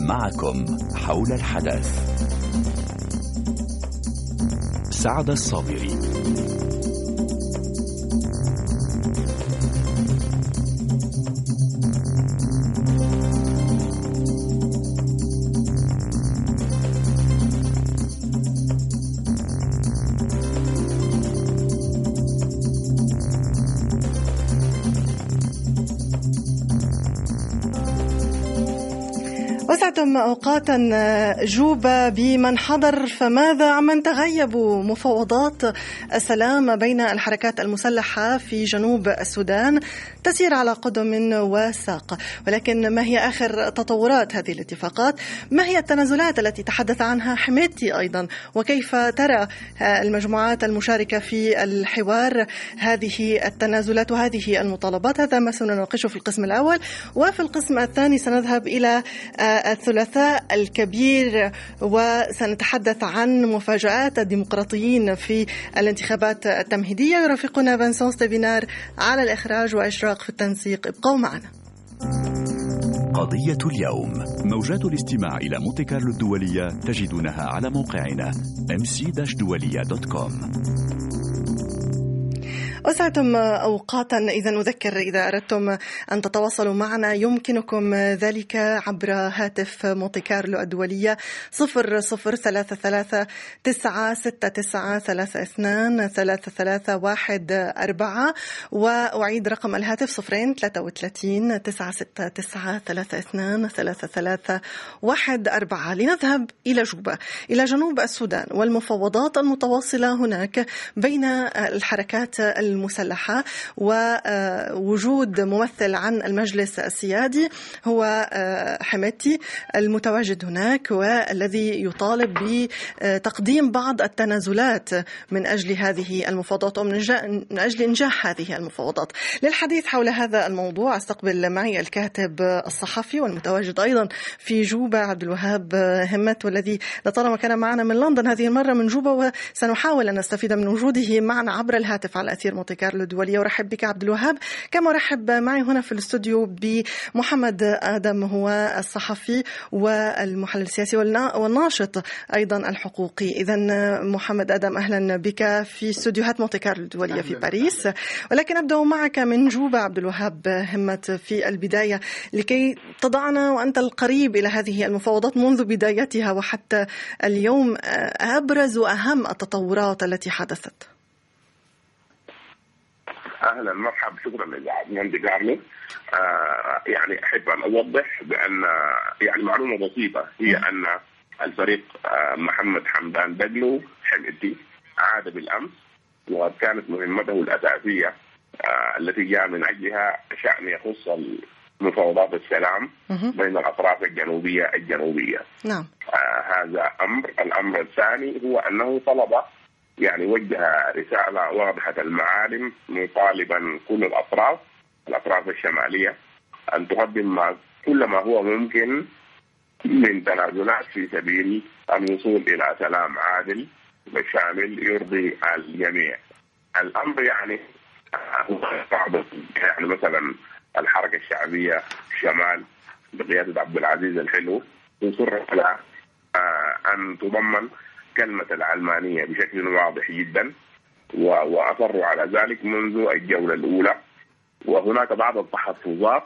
معكم حول الحدث سعد الصابري. وسعتم أوقاتا جوبة بمن حضر، فماذا عمن تغيبوا؟ مفاوضات السلام بين الحركات المسلحة في جنوب السودان تسير على قدم وساق، ولكن ما هي آخر تطورات هذه الاتفاقات؟ ما هي التنازلات التي تحدث عنها حميدتي أيضا؟ وكيف ترى المجموعات المشاركة في الحوار هذه التنازلات وهذه المطالبات؟ هذا ما سنناقشه في القسم الأول، وفي القسم الثاني سنذهب إلى الثلاثاء الكبير وسنتحدث عن مفاجآت الديمقراطيين في الانتخابات التمهيدية. يرافقنا فانسون ستيفينار على الإخراج وإشراق في التنسيق. ابقوا معنا. قضية اليوم. موجات الاستماع إلى مونتي كارلو الدولية تجدونها على موقعنا mc-dualia.com. أسعتم أوقاتا. إذا أذكر إذا أردتم أن تتواصلوا معنا يمكنكم ذلك عبر هاتف مونتي كارلو الدولية 003369323314. وأعيد رقم الهاتف 03369323314. لنذهب إلى جوبا، إلى جنوب السودان، والمفاوضات المتواصلة هناك بين الحركات المسلحة ووجود ممثل عن المجلس السيادي هو حميدتي المتواجد هناك، والذي يطالب بتقديم بعض التنازلات من أجل هذه المفاوضات ومن أجل إنجاح هذه المفاوضات. للحديث حول هذا الموضوع استقبل معي الكاتب الصحفي والمتواجد أيضا في جوبا عبد الوهاب همت، والذي لطالما كان معنا من لندن هذه المرة من جوبا، وسنحاول أن نستفيد من وجوده معنا عبر الهاتف على أثير مونتي كارلو الدولية. ورحب بك عبد الوهاب، كما رحب معي هنا في الاستوديو بمحمد آدم، هو الصحفي والمحلل السياسي والناشط أيضا الحقوقي. إذن محمد آدم، أهلا بك في استوديوهات مونتي كارلو الدولية في باريس. ولكن أبدأ معك من جوبا عبد الوهاب همت في البداية، لكي تضعنا وأنت القريب إلى هذه المفاوضات منذ بدايتها وحتى اليوم أبرز وأهم التطورات التي حدثت. أهلا مرحبا، شكرا لمونتي كارلو. يعني أحب أن أوضح بأن يعني معلومة بسيطة، هي أن الفريق محمد حمدان دقلو حميدتي عاد بالأمس، وكانت مهمته الأساسية التي جاء من أجلها شأن يخص مفاوضات السلام بين الأطراف الجنوبية. نعم. هذا أمر. الأمر الثاني هو أنه طلب، يعني وجه رسالة واضحة المعالم مطالبا كل الأطراف الشمالية أن تقدم كل ما هو ممكن من تنازلات في سبيل الوصول إلى سلام عادل وشامل يرضي الجميع. الأمر يعني هو بعض، يعني مثلا الحركة الشعبية الشمال بقيادة عبد العزيز الحلو تصر على أن تضمن كلمة العلمانية بشكل واضح جدا، وأصروا على ذلك منذ الجولة الأولى. وهناك بعض التحفظات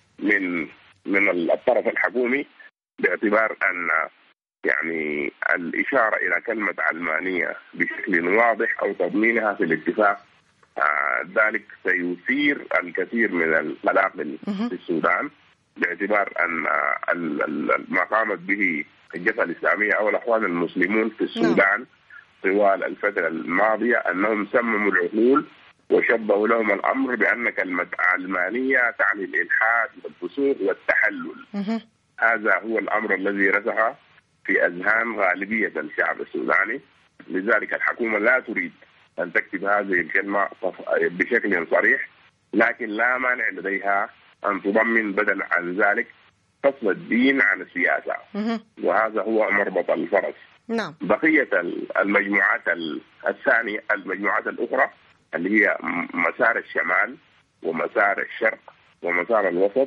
من الطرف الحكومي باعتبار أن يعني الإشارة إلى كلمة علمانية بشكل واضح أو تضمينها في الاتفاق ذلك سيثير الكثير من القلاقل في السودان، باعتبار أن ما قامت به الجبهة الإسلامية أو الأخوان المسلمون في السودان طوال الفترة الماضية أنهم سمموا العقول وشبهوا لهم الأمر بأن كلمة علمانية تعني الإلحاد والفسوق والتحلل. هذا هو الأمر الذي رسخ في أذهان غالبية الشعب السوداني. لذلك الحكومة لا تريد أن تكتب هذه الكلمة بشكل صريح، لكن لا مانع لديها أن تضمن بدل عن ذلك فصل الدين عن السياسة، وهذا هو مربط الفرس. نعم. بقية المجموعات الثانية، المجموعات الأخرى اللي هي مسار الشمال ومسار الشرق ومسار الوسط،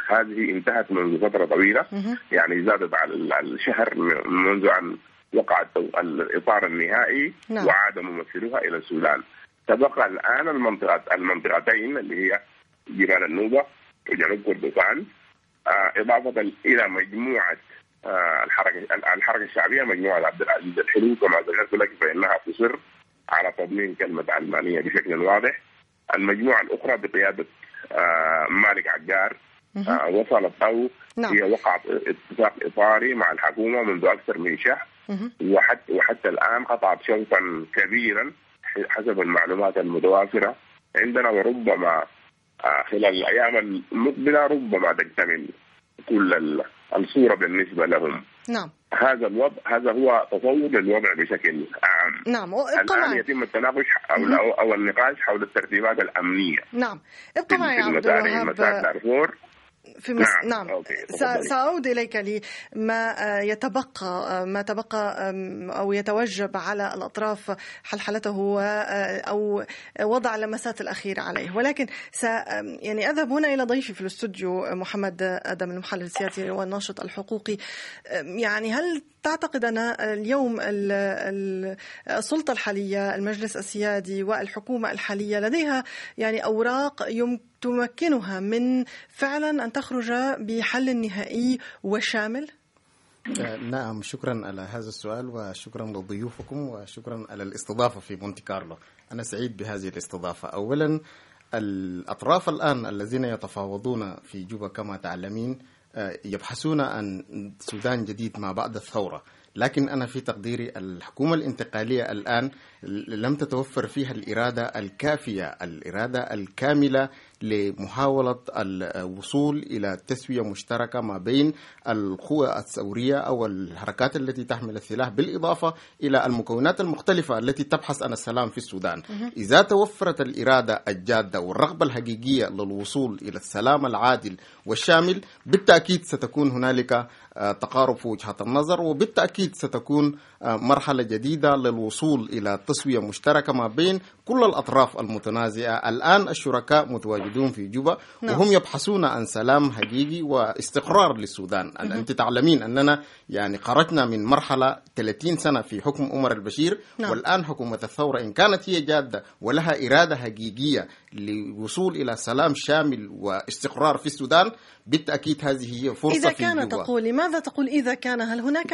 هذه انتهت منذ فترة طويلة، يعني زادت على الشهر منذ أن وقع الإطار النهائي وعاد ممثلوها إلى السودان. تبقى الآن المنطقتين اللي هي جبال النوبة وجنوب كردفان، إضافة إلى مجموعة الحركة الشعبية، مجموعة عبد العزيز الحلو كما ذكرت لك، فإنها تصر على تضمين كلمة علمانية بشكل واضح. المجموعة الأخرى بقيادة مالك عجار وصلت أو هي وقعت اتفاق إطاري مع الحكومة منذ أكثر من شهر، وحتى الآن قطعت شوطا كبيرا حسب المعلومات المتوافرة عندنا، وربما خلال الأيام المقبلة ربما تكتمل كل الصورة بالنسبة لهم. نعم. هذا الوضع، هذا هو تصور للوضع بشكل عام. نعم. الآن يتم التناقش أو النقاش حول الترتيبات الأمنية. نعم. ابقى معي عبد الوهاب في نعم. سأعود إليك لما تبقى أو يتوجب على الأطراف حلحلته أو وضع اللمسات الأخيرة عليه، ولكن يعني أذهب هنا إلى ضيفي في الاستوديو محمد آدم، المحلل السياسي والناشط الحقوقي. يعني هل تعتقد أن اليوم السلطة الحالية، المجلس السيادي والحكومة الحالية لديها يعني أوراق تمكنها من فعلا أن تخرج بحل نهائي وشامل؟ نعم، شكرا على هذا السؤال، وشكرا لضيوفكم، وشكرا على الاستضافة في مونتي كارلو. أنا سعيد بهذه الاستضافة. أولا، الأطراف الآن الذين يتفاوضون في جوبا كما تعلمين يبحثون عن سودان جديد ما بعد الثورة، لكن أنا في تقديري الحكومة الانتقالية الآن لم تتوفر فيها الإرادة الكافية، الإرادة الكاملة لمحاولة الوصول إلى تسوية مشتركة ما بين القوى الثورية أو الحركات التي تحمل السلاح، بالإضافة إلى المكونات المختلفة التي تبحث عن السلام في السودان. إذا توفرت الإرادة الجادة والرغبة الحقيقية للوصول إلى السلام العادل والشامل، بالتأكيد ستكون هنالك تقارب في وجهة النظر، وبالتأكيد ستكون مرحلة جديدة للوصول إلى تسوية مشتركة ما بين كل الأطراف المتنازعة. الآن الشركاء متواجدون في جوبا وهم يبحثون عن سلام حقيقي واستقرار للسودان. أنت تعلمين أننا يعني خرجنا من مرحلة 30 سنة في حكم عمر البشير، والآن حكومة الثورة إن كانت هي جادة ولها إرادة حقيقية للوصول إلى سلام شامل واستقرار في السودان، بالتأكيد هذه هي فرصة. إذا كان تقول، لماذا تقول إذا كان؟ هل هناك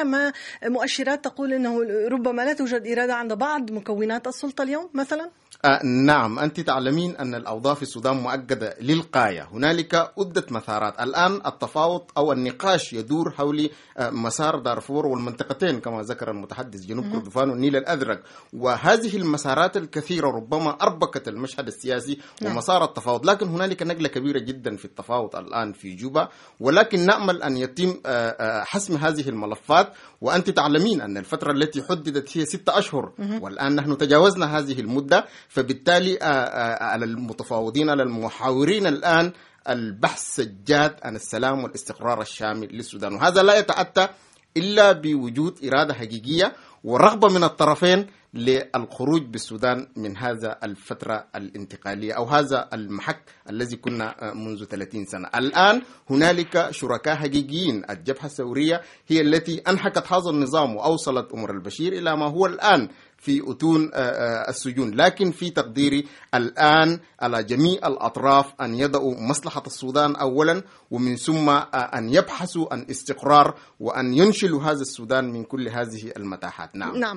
مؤشرات تقول أنه ربما لا توجد إرادة عند بعض مكونات السلطة اليوم مثلا؟ نعم، أنت تعلمين أن الأوضاع في السودان مؤكدة للغاية. هنالك عدة مسارات الآن، التفاوض أو النقاش يدور حول مسار دارفور والمنطقتين كما ذكر المتحدث، جنوب كردفان والنيل الأزرق، وهذه المسارات الكثيرة ربما أربكت المشهد السياسي ومسار التفاوض. لكن هنالك نقلة كبيرة جدا في التفاوض الآن في جوبا، ولكن نأمل أن يتم حسم هذه الملفات. وأنت تعلمين أن الفترة التي حددت هي 6 أشهر، والآن نحن تجاوزنا هذه المدة، فبالتالي على المتفاوضين، على المحاورين الآن البحث الجاد عن السلام والاستقرار الشامل للسودان، وهذا لا يتأتى إلا بوجود إرادة حقيقية ورغبة من الطرفين للخروج بالسودان من هذا الفترة الانتقالية أو هذا المحك الذي كنا منذ 30 سنة. الآن هنالك شركاء حقيقيين، الجبهة الثورية هي التي أنحكت هذا النظام وأوصلت عمر البشير إلى ما هو الآن في أتون السجون. لكن في تقديري الآن على جميع الأطراف أن يضعوا مصلحة السودان أولا، ومن ثم أن يبحثوا عن استقرار وأن ينشلوا هذا السودان من كل هذه المتاحات. نعم.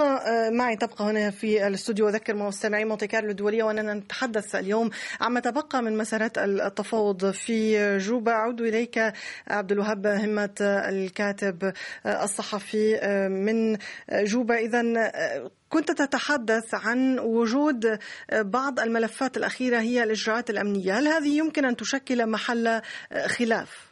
تبقى هنا في الاستوديو. أذكر مستمعي مونتي كارلو الدولية وأننا نتحدث اليوم عما تبقى من مسارات التفاوض في جوبا. أعود إليك عبد الوهاب همة، الكاتب الصحفي من جوبا. إذن كنت تتحدث عن وجود بعض الملفات الأخيرة هي الإجراءات الأمنية، هل هذه يمكن أن تشكل محل خلاف؟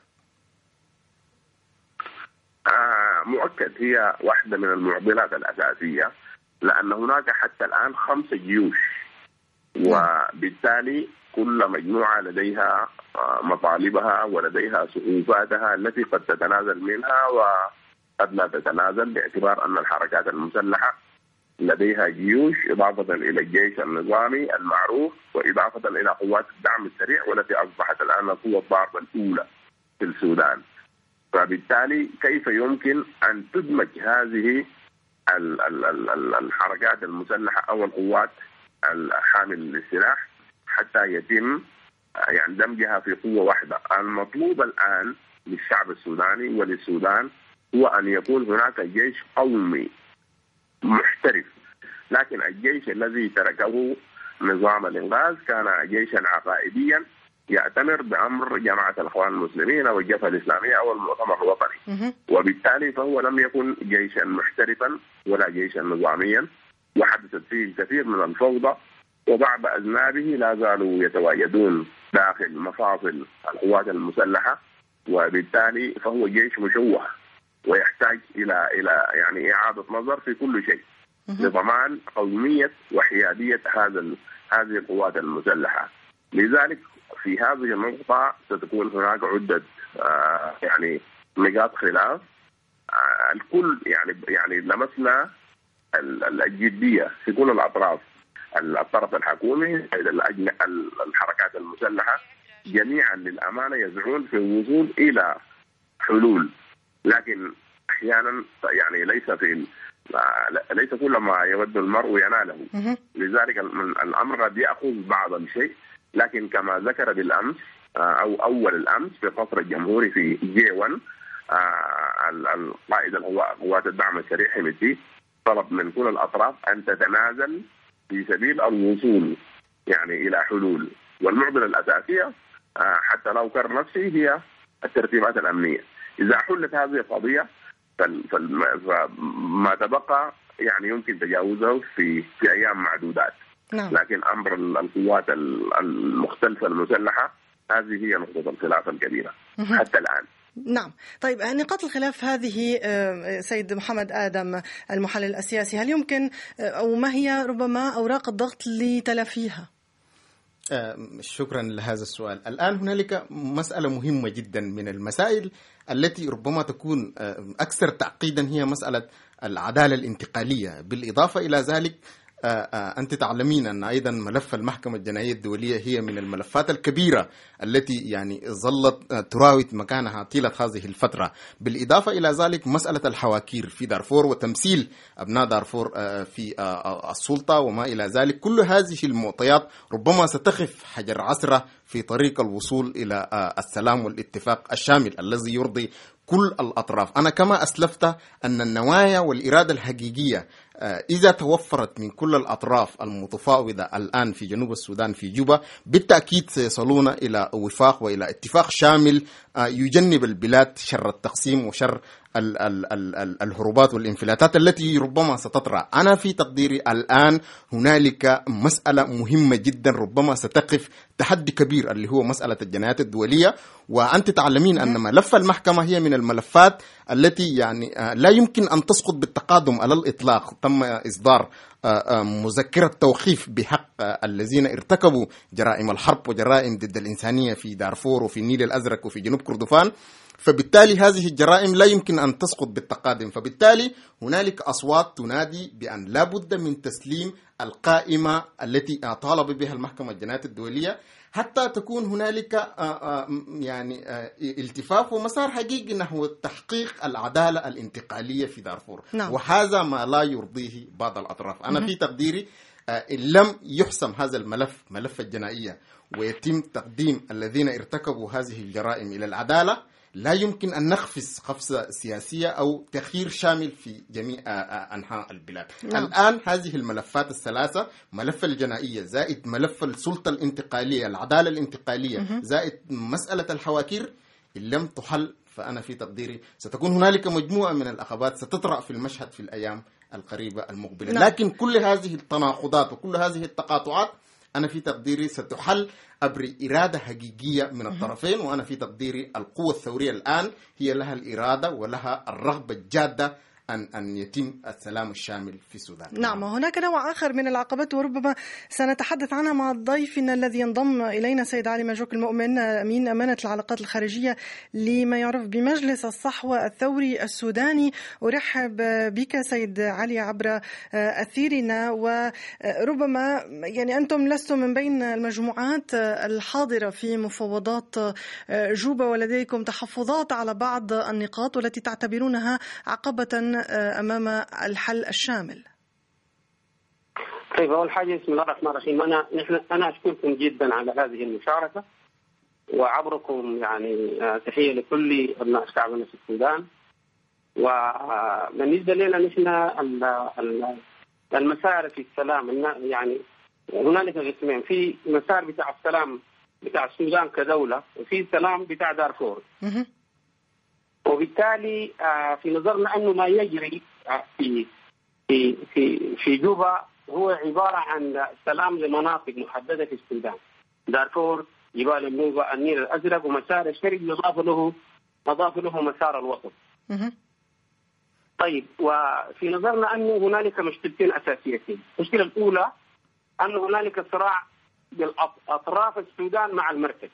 مؤكد هي واحدة من المعضلات الأساسية، لأن هناك حتى الآن 5 جيوش، وبالتالي كل مجموعة لديها مطالبها ولديها صعوباتها التي قد تتنازل منها وقد لا تتنازل، باعتبار أن الحركات المسلحة لديها جيوش إضافة إلى الجيش النظامي المعروف، وإضافة إلى قوات الدعم السريع والتي أصبحت الآن القوة الضاربة الأولى في السودان. فبالتالي كيف يمكن أن تدمج هذه الحركات المسلحة أو القوات الحاملة للسلاح حتى يتم يعني دمجها في قوة واحدة؟ المطلوب الآن للشعب السوداني وللسودان هو أن يكون هناك جيش قومي محترف. لكن الجيش الذي تركه نظام الإنقاذ كان جيشا عقائديا يأتمر بأمر جماعة الإخوان المسلمين أو الجبهة الإسلامية أو المؤتمر الوطني، وبالتالي فهو لم يكن جيشا محترفا ولا جيشا نظاميا، وحدثت فيه الكثير من الفوضى، وبعض أذنابه لا زالوا يتواجدون داخل مفاصل القوات المسلحة، وبالتالي فهو جيش مشوه ويحتاج إلى يعني إعادة نظر في كل شيء لضمان قومية وحيادية هذه القوات المسلحة. لذلك في هذه النقطة ستكون هناك عدة يعني نقاط خلاف. الكل يعني لمسنا الجدية في كل الأطراف، الطرف الحكومي، الحركات المسلحة، جميعا للأمانة يسعون في الوصول إلى حلول، لكن أحيانا يعني ليس كل ما يود المرء يناله. لذلك الأمر قد يأخذ بعض الشيء، لكن كما ذكر بالأمس أو أول الأمس في قصر الجمهوري في J1 القائد قوات الدعم السريع حميدتي طلب من كل الأطراف أن تتنازل في سبيل الوصول يعني إلى حلول، والمعضلة الأساسية حتى لا أكرر نفسي هي الترتيبات الأمنية. إذا حلت هذه القضية فما تبقى يعني يمكن تجاوزه في أيام معدودات. نعم. لكن أمر القوات المختلفة المسلحة هذه هي نقطة الخلاف الكبيرة حتى الآن. نعم. طيب نقاط الخلاف هذه سيد محمد آدم المحلل السياسي، هل يمكن أو ما هي ربما أوراق الضغط لتلافيها؟ شكرا لهذا السؤال. الآن هنالك مسألة مهمة جدا من المسائل التي ربما تكون أكثر تعقيدا، هي مسألة العدالة الانتقالية. بالإضافة إلى ذلك أنت تعلمين أن أيضا ملف المحكمة الجنائية الدولية هي من الملفات الكبيرة التي يعني ظلت تراود مكانها طيلة هذه الفترة. بالإضافة إلى ذلك مسألة الحواكير في دارفور وتمثيل أبناء دارفور في السلطة وما إلى ذلك، كل هذه المعطيات ربما ستخف حجر عثرة في طريق الوصول إلى السلام والاتفاق الشامل الذي يرضي كل الأطراف. أنا كما أسلفت أن النوايا والإرادة الحقيقية إذا توفرت من كل الأطراف المتفاوضة الآن في جنوب السودان في جوبا بالتأكيد سيصلون إلى وفاق وإلى اتفاق شامل يجنب البلاد شر التقسيم وشر الهروبات والانفلاتات التي ربما ستطرأ. أنا في تقديري الآن هنالك مسألة مهمة جدا ربما ستقف تحدي كبير اللي هو مسألة الجنايات الدولية، وأنت تعلمين أن ملف المحكمة هي من الملفات التي يعني لا يمكن أن تسقط بالتقادم على الإطلاق. تم إصدار مذكرة توقيف بحق الذين ارتكبوا جرائم الحرب وجرائم ضد الإنسانية في دارفور وفي النيل الأزرق وفي جنوب كردفان، فبالتالي هذه الجرائم لا يمكن أن تسقط بالتقادم. فبالتالي هنالك أصوات تنادي بأن لا بد من تسليم القائمة التي طالب بها المحكمة الجنائية الدولية حتى تكون هنالك يعني التفاف ومسار حقيقي نحو تحقيق العدالة الانتقالية في دارفور. نعم. وهذا ما لا يرضيه بعض الأطراف. أنا في تقديري إن لم يحسم هذا الملف ملف الجنائية ويتم تقديم الذين ارتكبوا هذه الجرائم إلى العدالة، لا يمكن أن نقفز قفزة سياسية أو تغيير شامل في جميع أنحاء البلاد. نعم. الآن هذه الملفات الثلاثة، ملف الجنائية زائد ملف السلطة الانتقالية العدالة الانتقالية زائد مسألة الحواكير، إن لم تحل فأنا في تقديري ستكون هنالك مجموعة من العقبات ستطرأ في المشهد في الأيام القريبة المقبلة. نعم. لكن كل هذه التناقضات وكل هذه التقاطعات أنا في تقديري ستحل عبر إرادة حقيقية من الطرفين، وأنا في تقديري القوة الثورية الآن هي لها الإرادة ولها الرغبة الجادة أن يتم السلام الشامل في السودان. نعم، هناك نوع آخر من العقبات وربما سنتحدث عنها مع ضيفنا الذي ينضم إلينا سيد علي مجوك المؤمن، أمين أمانة العلاقات الخارجية لما يعرف بمجلس الصحوة الثوري السوداني. أرحب بك سيد علي عبر أثيرنا، وربما يعني أنتم لستم من بين المجموعات الحاضرة في مفاوضات جوبا، ولديكم تحفظات على بعض النقاط والتي تعتبرونها عقبة أمام الحل الشامل. طيب، أول حاجة بسم الله الرحمن الرحيم، أنا أشكركم جدا على هذه المشاركة، وعبركم يعني تحية لكل أبناء شعبنا في السودان. وبالنسبة لنا نحن المسار في السلام، يعني هنالك قسمين، في مسار بتاع السلام بتاع السودان كدولة، وفي السلام بتاع دارفور. وبالتالي في نظرنا أنه ما يجري في في في في جوبا هو عبارة عن سلام لمناطق محددة في السودان، دارفور، جبال النوبة، النيل الأزرق، ومسار الشرق أضاف له مسار الوسط. طيب، وفي نظرنا أنه هنالك مشكلتين أساسيتين. المشكلة الأولى أن هنالك صراع بالأطراف السودان مع المركز،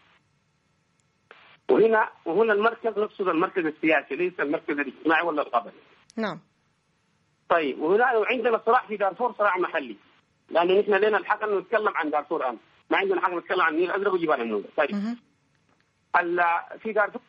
وهنا المركز نقصد المركز السياسي، ليس المركز الاجتماعي ولا القبلي. نعم. طيب، وهنا عندنا صراع في دارفور، صراع محلي، لأنه نحن لنا الحق أن نتكلم عن دارفور الآن، ما عندنا حق نتكلم عن النيل الأزرق وجبال النوبة. طيب، في دارفور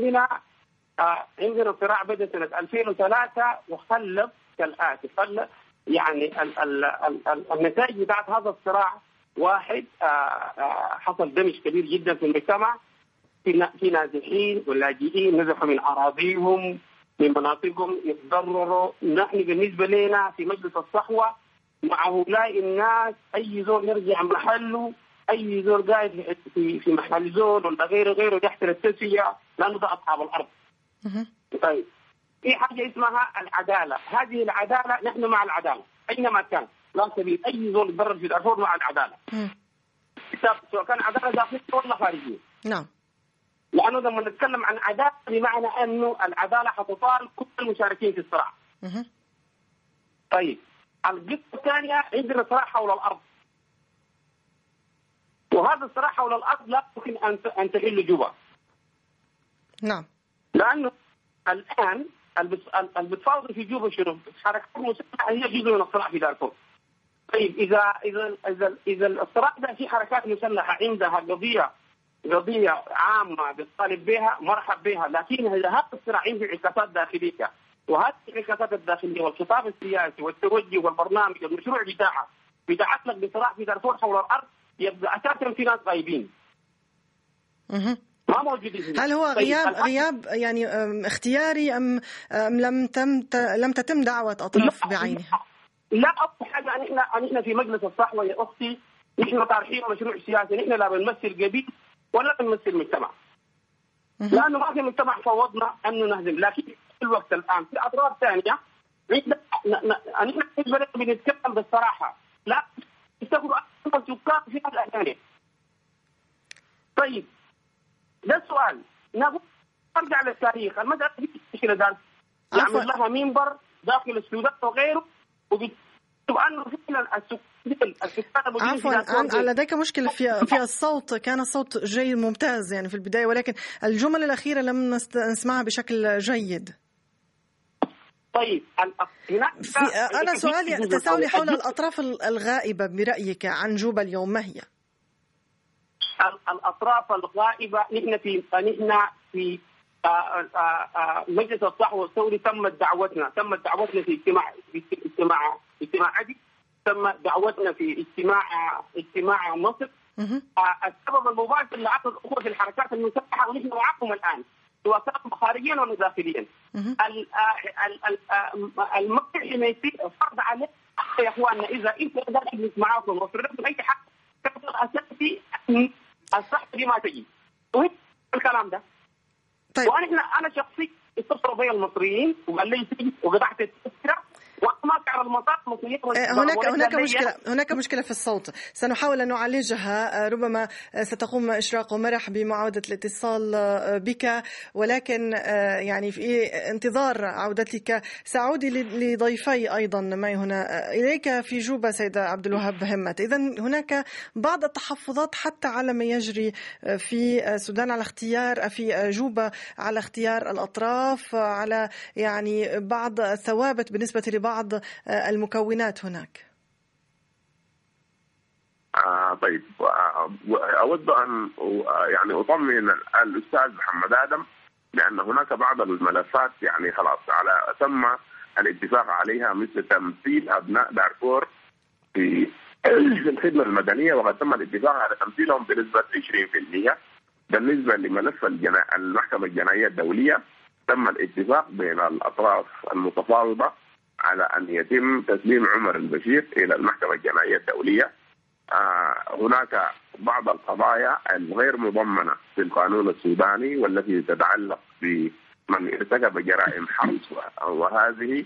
عندنا صراع بدأ سنة 2003 وخلف كالآتي. يعني النتائج بتاعت هذا الصراع، واحد، حصل دمج كبير جدا في المجتمع، في نازحين ولاجئين نزحوا من أراضيهم، من مناطقهم، يتضرروا. نحن بالنسبة لنا في مجلس الصحوة مع هؤلاء الناس، أي زول يرجع محله، أي زول قاعد في محل زول ولا غيره يحتل التسوية، لأنه ده أصحاب الأرض. طيب، في حاجة اسمها العدالة. هذه العدالة نحن مع العدالة أينما كان، لا سبيل أي زول يتضرر في دارفور مع العدالة، سواء كان عدالة داخلية ولا خارجية. نعم. لأنه لما نتكلم عن عدالة بمعنى أنه العدالة حتطال كل المشاركين في الصراع. طيب، القصة الثانية عندنا صراع حول الأرض، وهذا الصراع حول الأرض لا يمكن أن تحل جوبا. نعم. لأنه الآن البتفاوض في جوبا شنو؟ حركات مسلحة هي جزء من الصراع في دارفور. طيب، إذا الصراع ده في حركات مسلحة عندها قضية عامة بتطالب بها، مرحب بها، لكن إذا هذا الصراع عنده انعكاسات داخلية، وهذه الانعكاسات الداخلية والخطاب السياسي والتوجه والبرنامج المشروع بتاعها بيتعلق بصراع في دارفور حول الأرض، يبقى أساسا في ناس غايبين ما موجودين. هل هو غياب يعني اختياري أم لم تتم دعوة أطراف بعينها؟ لا، أول حاجة نحن في مجلس الصحوة يا أختي، نحن طارحين مشروع سياسي، نحن لا بنمثل قبيل ولا بنمثل مجتمع، لأنه ما في مجتمع فوضنا أنه نهزم. لكن في الوقت الآن في أطراف ثانية نحن بنتكلم بالصراحة، لا يستقبل أكثر سكان في هذا الأحيان. طيب، ده السؤال. نرجع للتاريخ. المسألة دي مشكلة دار يعمل لها منبر داخل السودان وغيره، وأنه فعلا السكان عفوا، لديك مشكلة في الصوت. كان الصوت جيد ممتاز يعني في البداية، ولكن الجمل الأخيرة لم نسمعها بشكل جيد. طيب، أنا سؤالي تساؤلي حول الأطراف الغائبة برأيك عن جوبا اليوم، ما هي؟ الأطراف الغائبة، نحن في مجلس الصحوة الثوري تمت دعوتنا في اجتماع عدي، تم دعوتنا في اجتماع مصر. السبب المباشر لعقد الأخوة في الحركات المسلحة، ونحن معكم الآن سواء كانوا خارجيا ولا داخليا. الموقع الحميتي فرض عليه يا اخواننا، اذا انت قدرت تجلس معاكم وفرضتم اي حق اساسي الصحة دي ما تجي، وهي الكلام ده. طيب، انا شخصيا اتصلوا بي المصريين وقال لي سجن وقطعت التذكرة وموقع المطار هناك مشكلة في الصوت، سنحاول أن نعالجها. ربما ستقوم إشراق ومرح بمعاودة الاتصال بك، ولكن يعني في انتظار عودتك سأعود لضيفي أيضا معي هنا إليك في جوبا سيد عبد الوهاب همت. إذن هناك بعض التحفظات حتى على ما يجري في السودان، على اختيار في جوبا، على اختيار الأطراف، على يعني بعض الثوابت بالنسبة لبعض المكونات هناك. طيب، أود أن يعني أطمئن الأستاذ محمد آدم، لأن هناك بعض الملفات يعني خلاص على تم الاتفاق عليها، مثل تمثيل أبناء دارفور في الخدمة المدنية، وقد تم الاتفاق على تمثيلهم بنسبة 20%. بالنسبة لملف المحكمة الجنائية الدولية، تم الاتفاق بين الأطراف المتفاوضة على أن يتم تسليم عمر البشير إلى المحكمة الجنائية الدولية. هناك بعض القضايا الغير مضمنة في القانون السوداني والتي تتعلق بمن ارتكب جرائم حرب، وهذه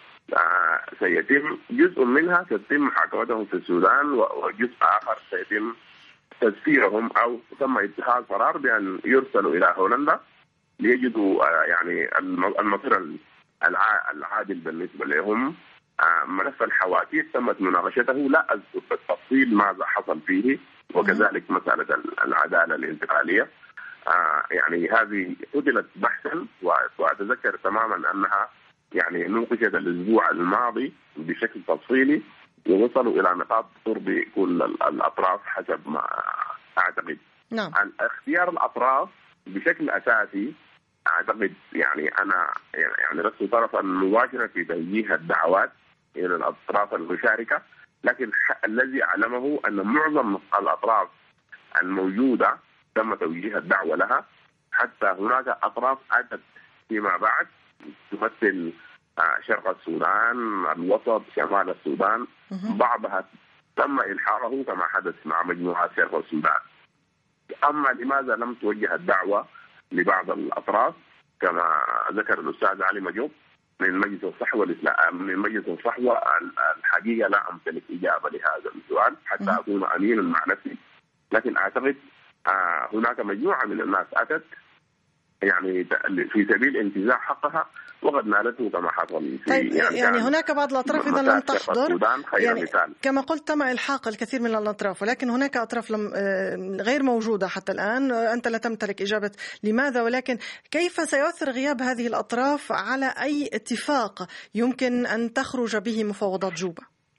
سيتم جزء منها تتم محاكمتهم في السودان، وجزء آخر سيتم تسفيرهم، أو تم اتخاذ قرار بأن يرسلوا إلى هولندا ليجدوا يعني المصير العادل بالنسبة لهم. ملف الحوادث تمت مناقشته، لا أذكر بالتفصيل ماذا حصل فيه، وكذلك مسألة العدالة الانتقالية. يعني هذه أدلت بحثا، وأتذكر تماما أنها يعني نوقشت الأسبوع الماضي بشكل تفصيلي، ووصلوا إلى نقاط ترضي كل الأطراف حسب ما أعتقد. نعم. اختيار الأطراف بشكل أساسي أعتقد يعني أنا يعني لست طرفا مباشرا في توجيه الدعوات إلى الأطراف المشاركة، لكن الذي أعلمه أن معظم الأطراف الموجودة تم توجيه الدعوة لها. حتى هناك أطراف أتت فيما بعد تمثل شرق السودان، الوسط، شمال السودان، بعضها تم إلحاقه كما حدث مع مجموعة شرق السودان. أما لماذا لم توجه الدعوة لبعض الأطراف كما ذكر الأستاذ علي مجوب من مجلس الصحوة من مجلس الصحوة، الحقيقة لا أمتلك إجابة لهذا السؤال حتى أكون أمين مع نفسي، لكن أعتقد هناك مجموعة من الناس أتت يعني في سبيل انتزاع حقها، وقد نالته كما حصل في طيب يعني هناك بعض الأطراف إذا لم تحضر، يعني كما قلت تم إلحاق الكثير من الأطراف، ولكن هناك أطراف غير موجودة حتى الآن. أنت لا تمتلك إجابة لماذا، ولكن كيف سيؤثر غياب هذه الأطراف على أي اتفاق يمكن أن تخرج به مفاوضات جوبا؟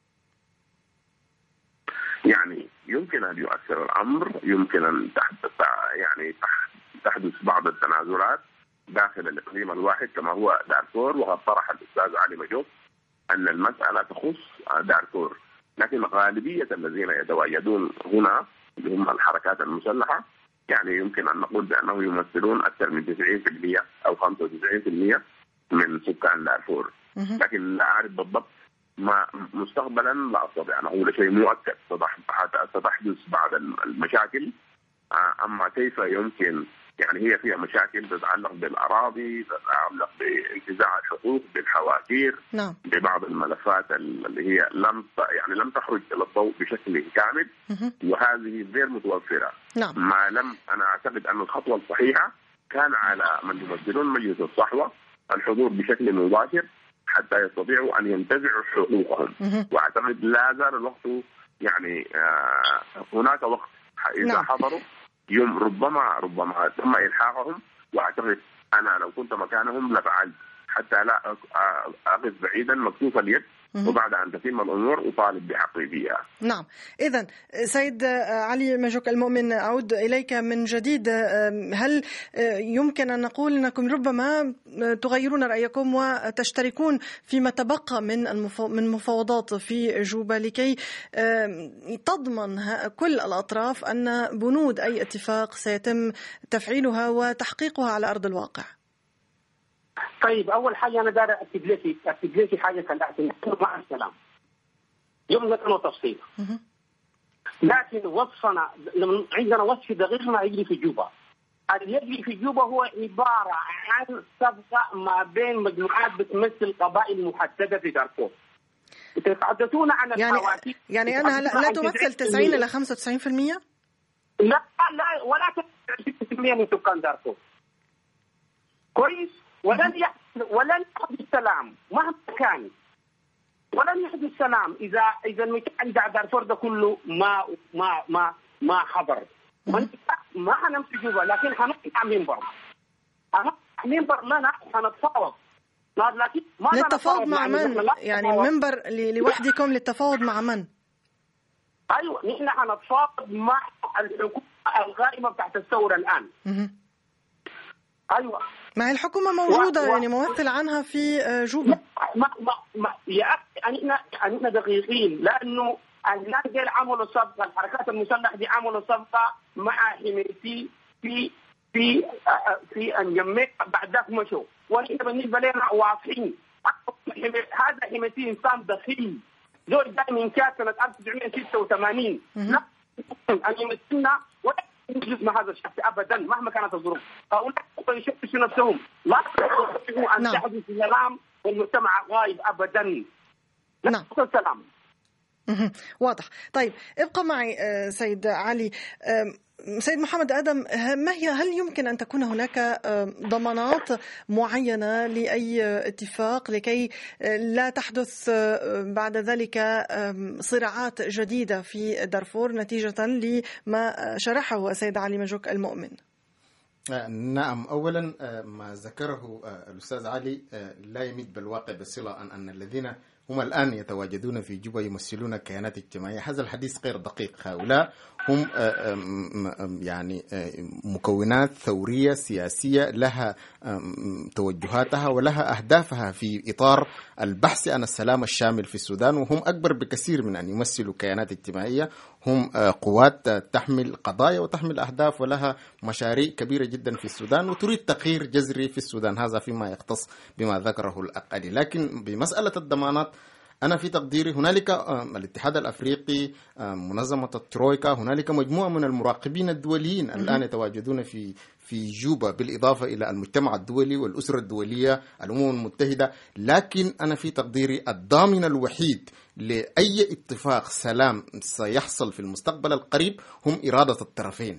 يعني يمكن أن يؤثر الأمر، يمكن أن تحدث بعض التنازلات داخل الإقليم الواحد كما هو دارفور، وقد طرح الأستاذ علي مجوب أن المسألة تخص دارفور، لكن غالبية الذين يتواجدون هنا اللي هم الحركات المسلحة يعني يمكن أن نقول بأنه يمثلون أكثر من 90% أو 95% من سكان دارفور، لكن لا أعرف بالضبط ما مستقبلا، لا أستطيع أن أقول شيء مؤكد. ستحدث بعض المشاكل، أما كيف يمكن يعني هي فيها مشاكل تتعلق بالأراضي، تتعلق بانتزاع الحقوق، بالحواجير، نعم. ببعض الملفات اللي هي لم تخرج إلى الضوء بشكل كامل، وهذه غير متوفرة. نعم. ما لم أنا أعتقد أن الخطوة الصحيحة كان على من يمثلون مجلس الصحوة الحضور بشكل مباشر حتى يستطيعوا أن ينتزعوا حقوقهم، وأعتقد لا زال الوقت يعني هناك وقت إذا نعم. حضروا يوم ربما تم إلحاقهم، وأعتقد أنا لو كنت مكانهم لفعلت حتى لا أقف بعيدا مكتوف اليد، وبعد أن تتم الأمور أطالب بحقي فيها. نعم. إذن سيد علي مجوك المؤمن، أعود إليك من جديد. هل يمكن أن نقول أنكم ربما تغيرون رأيكم وتشتركون فيما تبقى من مفاوضات في جوبا لكي تضمن كل الأطراف أن بنود أي اتفاق سيتم تفعيلها وتحقيقها على أرض الواقع؟ طيب، أول حاجة أنا داير أكد لك حاجة كالآتي: مع السلام يمكن وتفصيل، لكن وصفنا عندنا وصف دقيق ما يجري في جوبا. الذي في جوبا هو عبارة عن صفقة ما بين مجموعات بتمثل قبائل محددة في دارفور. يتحدثون عن الحوافي. يعني أنا لا تمثل 90 إلى 95%؟ لا ولا 90% من سكان دارفور. كويس. ولن يحدث السلام مهما كان، ولن يحدث السلام إذا المكان بتاع دارفور ده كله ما حضر. ما حنمشي جوبا، لكن حنطلع منبر لنا حنتفاوض. لكن ما للتفاوض مع من؟ يعني المنبر لوحدكم للتفاوض مع من؟ أيوة، نحن حنتفاوض مع الحكومة الغائبة بتاعت الثورة الآن. أيوة، مع الحكومة موجودة يعني ممثل عنها في جوبا. يا أخي أننا دقيقين، لأنه الناس دي عملوا صفقة، الحركات المسلحة دي عملوا صفقة مع حميتي في أنجمة، بعد ذاك مشوا. ونحن بالنسبة لنا واضحين، هذا حميتي إنسان دخيل، زول جاي من كاس سنة 1986. لا أن يمثلنا ولا يجلس مع هذا الشخص أبدا مهما كانت الظروف. هؤلاء يشتشوا نفسهم، لا يستطيعوا أن تحدث السلام والمجتمع غايب أبدا. لا السلام. واضح. طيب ابقى معي سيد علي. سيد محمد آدم، هل يمكن أن تكون هناك ضمانات معينة لأي اتفاق لكي لا تحدث بعد ذلك صراعات جديدة في دارفور نتيجة لما شرحه السيد علي مجوك المؤمن؟ نعم، أولا ما ذكره الأستاذ علي لا يمد بالواقع بصلة أن الذين هم الآن يتواجدون في جوبا يمثلون كيانات اجتماعية. هذا الحديث غير دقيق. هؤلاء هم يعني مكونات ثورية سياسية لها توجهاتها ولها أهدافها في إطار البحث عن السلام الشامل في السودان، وهم أكبر بكثير من أن يمثلوا كيانات اجتماعية. هم قوات تحمل قضايا وتحمل أهداف ولها مشاريع كبيرة جدا في السودان وتريد تغيير جذري في السودان. هذا فيما يختص بما ذكره الأقل. لكن بمسألة الضمانات، أنا في تقديري هنالك الاتحاد الأفريقي، منظمة الترويكا، هنالك مجموعة من المراقبين الدوليين الآن يتواجدون في جوبا، بالإضافة إلى المجتمع الدولي والأسرة الدولية، الأمم المتحدة. لكن أنا في تقديري الضامن الوحيد لأي اتفاق سلام سيحصل في المستقبل القريب هم إرادة الطرفين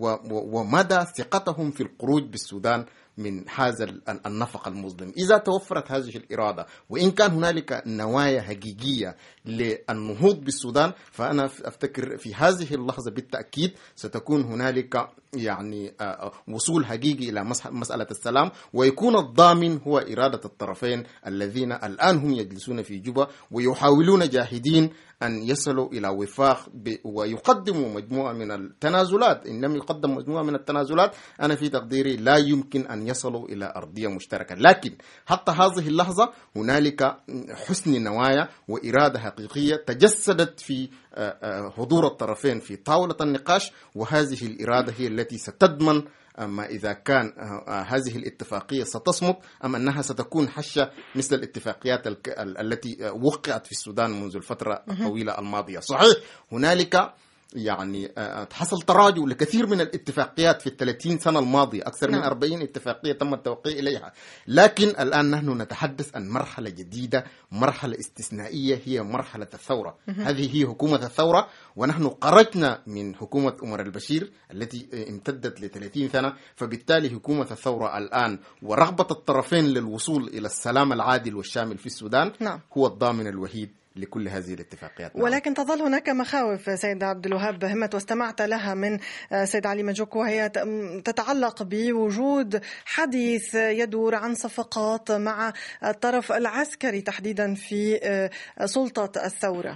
ومدى ثقتهم في الخروج بالسودان من هذا النفق المظلم. إذا توفرت هذه الإرادة وإن كان هنالك نوايا حقيقية للنهوض بالسودان، فأنا أفتكر في هذه اللحظة بالتأكيد ستكون هنالك يعني وصول حقيقي إلى مسألة السلام، ويكون الضامن هو إرادة الطرفين الذين الآن هم يجلسون في جوبا ويحاولون جاهدين أن يصلوا إلى وفاق ويقدموا مجموعة من التنازلات. إن لم يقدم مجموعة من التنازلات، أنا في تقديري لا يمكن أن يصلوا إلى أرضية مشتركة. لكن حتى هذه اللحظة هنالك حسن نوايا وإرادة حقيقية تجسدت في حضور الطرفين في طاولة النقاش، وهذه الإرادة هي التي ستضمن أما إذا كان هذه الاتفاقية ستصمت أم أنها ستكون هشة مثل الاتفاقيات التي وقعت في السودان منذ الفترة الطويلة الماضية. صحيح هنالك يعني حصل تراجع لكثير من الاتفاقيات في 30 سنة الماضية، أكثر من 40 اتفاقية تم التوقيع إليها. لكن الآن نحن نتحدث عن مرحلة جديدة، مرحلة استثنائية، هي مرحلة الثورة. هذه هي حكومة الثورة، ونحن خرجنا من حكومة عمر البشير التي امتدت ل30 سنة. فبالتالي حكومة الثورة الآن ورغبة الطرفين للوصول إلى السلام العادل والشامل في السودان هو الضامن الوحيد لكل هذه الاتفاقيات. ولكن تظل هناك مخاوف سيد عبد الوهاب همت واستمعت لها من سيد علي مجوك، وهي تتعلق بوجود حديث يدور عن صفقات مع الطرف العسكري تحديدا في سلطة الثورة.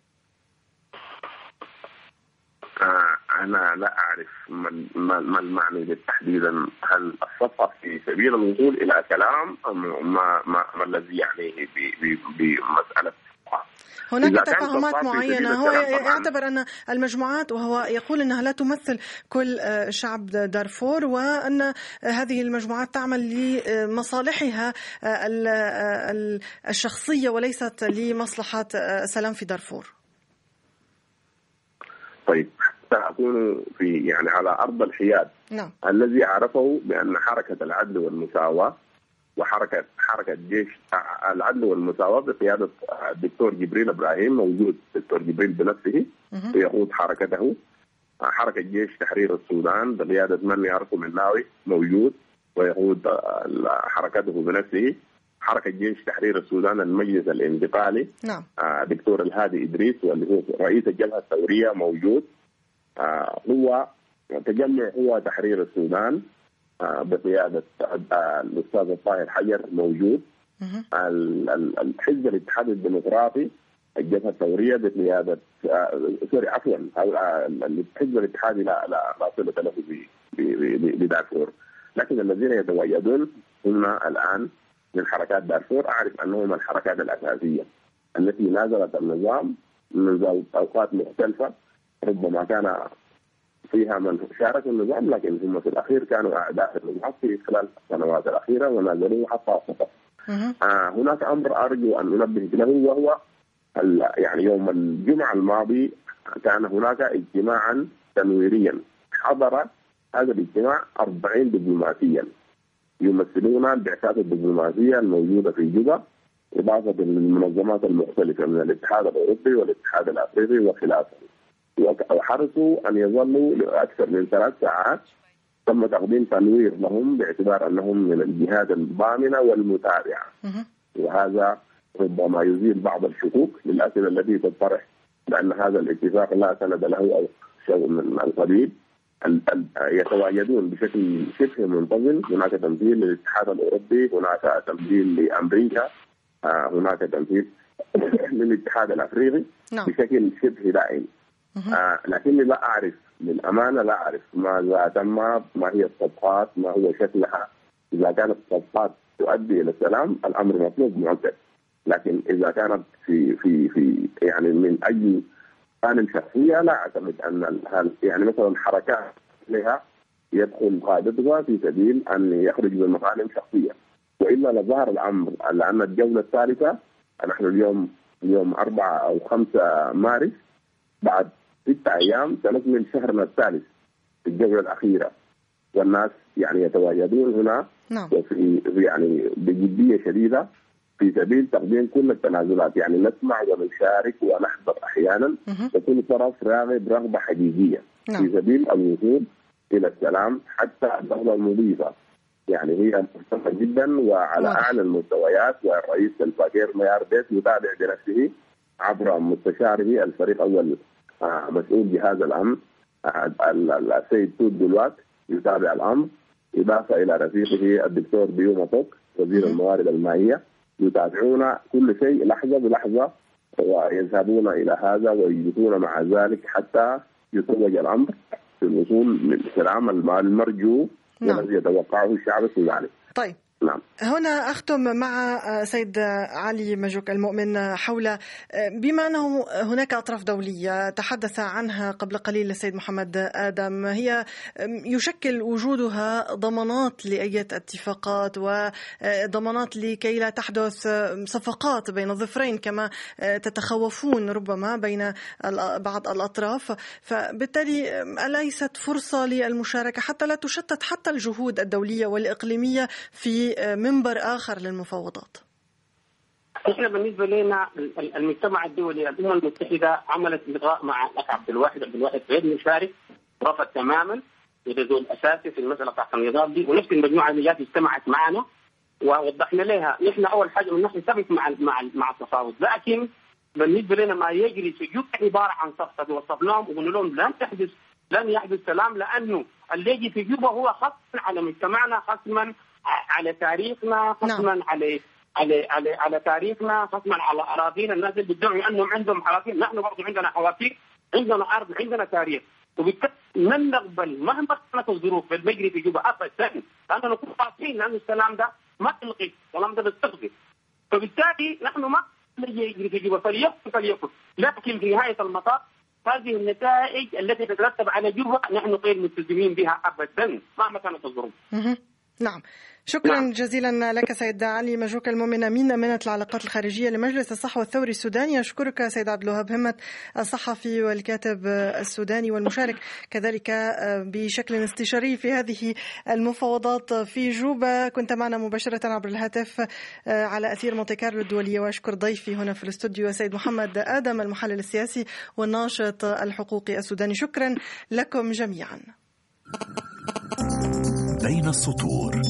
أنا لا أعرف ما المعنى بالتحديدا. هل الصفقة في سبيل الوصول إلى كلام أم ما الذي يعنيه بمسألة؟ هناك تفاهمات معينة. هو يعتبر أن المجموعات، وهو يقول أنها لا تمثل كل شعب دارفور، وأن هذه المجموعات تعمل لمصالحها الشخصية وليست لمصلحة السلام في دارفور. طيب حتى أكون في يعني على أرض الحياد. نعم. الذي عرفه بأن حركة العدل والمساواة وحركة جيش العدل والمساواة بقيادة الدكتور جبريل إبراهيم موجود، الدكتور جبريل بنفسه يقود حركته. حركة جيش تحرير السودان بقيادة من يعرفه الناوي موجود ويقود حركته بنفسه. حركة جيش تحرير السودان المجلس الانتقالي نعم. دكتور الهادي إدريس واللي هو رئيس الجبهة الثورية موجود. هو تجمع هو تحرير السودان بقيادة الأستاذ الطاهر حجر موجود. الحزب الاتحاد الديمقراطي الجبهة الثورية بقيادة الحزب الاتحادي لا صلة له بدارفور، لكن الذين يتواجدون هنا الآن من حركات دارفور أعرف أنهم الحركات الأساسية التي نازلت النظام منذ أوقات مختلفة، ربما كان فيها من شارك النظام لكن هم في الأخير كانوا أعداء النظام في خلال السنوات الأخيرة ونازلوا حتى الصف. هناك أمر أرجو أن أنبه له، وهو يعني يوم الجمعة الماضي كان هناك اجتماعا تنويريا حضر هذا الاجتماع 40 دبلوماسيا يمثلون البعثات الدبلوماسية الموجودة في جوبا إضافة للمنظمات المختلفة من الاتحاد الأوروبي والاتحاد الأفريقي وخلافه، وحرصوا أن يظلوا لأكثر من 3 ساعات. تم تقديم تنوير لهم باعتبار أنهم من الجهات الضامنة والمتابعة، وهذا ربما يزيل بعض الشكوك للأسئلة التي تطرح لأن هذا الاتفاق لا سند له أو شيء من القبيل. يتواجدون بشكل شبه منتظم، هناك تمثيل للاتحاد الأوروبي، هناك تمثيل لأمريكا، هناك تمثيل للاتحاد الأفريقي بشكل شبه دائم. لكني لا أعرف للأمانة، لا أعرف ماذا تم، ما هي الصفقات، ما هو شكلها. إذا كانت الصفقات تؤدي إلى السلام الأمر مطلوب مؤكد، لكن إذا كانت في يعني من أي كان شخصية لا أعتقد أن يعني مثلا حركات لها يدخل قادتها في سبيل أن يخرج من مقالب شخصية، وإلا لظهر الأمر لأن الجولة الثالثة نحن اليوم 4 أو 5 مارس، بعد 6 أيام سنكمل شهرنا الثالث في الجولة الأخيرة، والناس يعني يتواجدون هنا وفي يعني بجدية شديدة في سبيل تقديم كل التنازلات، يعني نسمع ونشارك ونحضر أحيانا، وكل طرف راغب رغبة حقيقية في سبيل الوصول إلى السلام. حتى الدولة المضيفة يعني هي مهتمة جدا وعلى أعلى المستويات، والرئيس الفاكير ميارديت يتابع بنفسه عبر مستشاره الفريق أول مسؤول جهاز الأمن السيد تود دلوات يتابع الأمر، إضافة إلى رفيقه الدكتور بيوما توك وزير الموارد المائية، يتابعون كل شيء لحظة بلحظة ويذهبون إلى هذا ويجلسون مع ذلك حتى يتوج الأمر في الوصول للسلام المرجو والذي يتوقعه الشعب السوداني. طيب نعم. هنا أختم مع سيد علي مجوك المؤمن حول بما أنه هناك أطراف دولية تحدث عنها قبل قليل السيد محمد آدم، هي يشكل وجودها ضمانات لأي اتفاقات وضمانات لكي لا تحدث صفقات بين الظفرين كما تتخوفون ربما بين بعض الأطراف، فبالتالي أليست فرصة للمشاركة حتى لا تشتت حتى الجهود الدولية والإقليمية في منبر آخر للمفاوضات؟ احنا بالنسبه لنا المجتمع الدولي، الامم المتحده عملت لقاء مع الاخ عبد الواحد غير مشارك، رفض تماما بدون اساسي في المساله بتاعت النظام دي، ونفس المجموعه اللي جات اجتمعت معنا ووضحنا لها نحن اول حاجه من نحن نتفق مع التفاوض، لكن بالنسبه لنا ما يجري في جوبا عباره عن صفقه، وصفناهم وقلنا لهم لن يحدث سلام، لانه اللي يجي في جوبا هو خصما على مجتمعنا، خصما على تاريخنا، خصما على تاريخنا، خصما على اراضينا. الناس اللي بيدعوا انهم عندهم حواكير، نحن برضه عندنا حواكير، عندنا ارض، عندنا تاريخ، وبالتالي من نقبل مهما كانت الظروف بالمجري في جوبا ابدا، لاننا نكون فاصلين، لان السلام ده ما تلغي، السلام ده بيستلغي، فبالتالي نحن ما يجري في جوبا فليكن، لكن في نهايه المطاف هذه النتائج التي تترتب على جوبا نحن غير ملتزمين بها ابدا مهما كانت الظروف. نعم، شكرا جزيلا لك سيد علي مجروك المؤمن أمين أمينة العلاقات الخارجية لمجلس الصحوة الثوري السوداني. أشكرك سيد عبد الوهاب همت الصحفي والكاتب السوداني والمشارك كذلك بشكل استشاري في هذه المفاوضات في جوبا. كنت معنا مباشرة عبر الهاتف على أثير مونتي كارلو الدولية. وأشكر ضيفي هنا في الاستوديو السيد محمد آدم المحلل السياسي والناشط الحقوقي السوداني. شكرا لكم جميعا. بين السطور.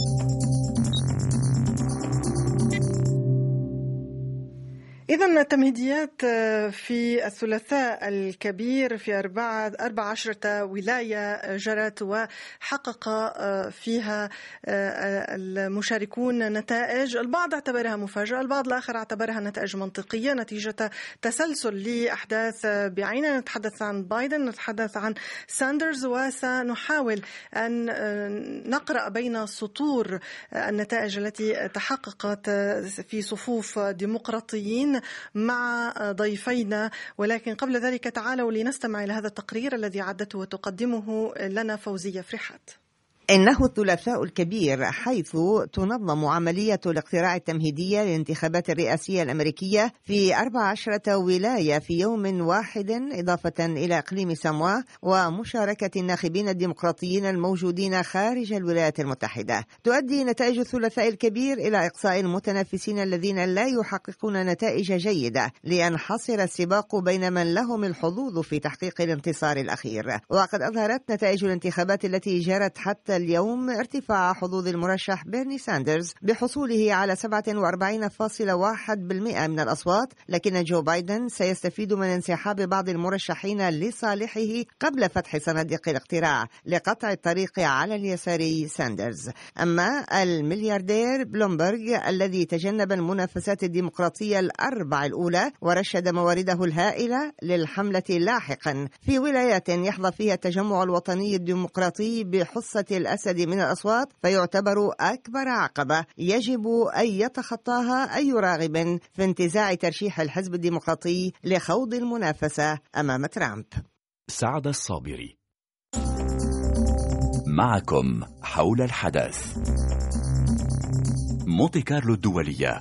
إذن التمهيديات في الثلاثاء الكبير في 14 ولاية جرت وحقق فيها المشاركون نتائج. البعض اعتبرها مفاجأة، البعض الآخر اعتبرها نتائج منطقية نتيجة تسلسل لأحداث بعينة. نتحدث عن بايدن، نتحدث عن ساندرز، وسنحاول أن نقرأ بين سطور النتائج التي تحققت في صفوف ديمقراطيين مع ضيفينا. ولكن قبل ذلك تعالوا لنستمع إلى هذا التقرير الذي عدته وتقدمه لنا فوزية فرحات. إنه الثلاثاء الكبير، حيث تنظم عملية الاقتراع التمهيدية للانتخابات الرئاسية الأمريكية في 14 ولاية في يوم واحد، إضافة إلى إقليم ساموا ومشاركة الناخبين الديمقراطيين الموجودين خارج الولايات المتحدة. تؤدي نتائج الثلاثاء الكبير إلى إقصاء المتنافسين الذين لا يحققون نتائج جيدة، لينحصر السباق بين من لهم الحظوظ في تحقيق الانتصار الأخير. وقد أظهرت نتائج الانتخابات التي جرت حتى اليوم ارتفاع حظوظ المرشح بيرني ساندرز بحصوله على 47.1% من الأصوات، لكن جو بايدن سيستفيد من انسحاب بعض المرشحين لصالحه قبل فتح صناديق الاقتراع لقطع الطريق على اليساري ساندرز. أما الملياردير بلومبرغ الذي تجنب المنافسات الديمقراطية الأربع الأولى ورشد موارده الهائلة للحملة لاحقا في ولايات يحظى فيها التجمع الوطني الديمقراطي بحصة الأسد من الأصوات، فيعتبر أكبر عقبة يجب أن يتخطاها أي راغب في انتزاع ترشيح الحزب الديمقراطي لخوض المنافسة أمام ترامب. سعد الصابري معكم حول الحدث. مونتي كارلو الدولية.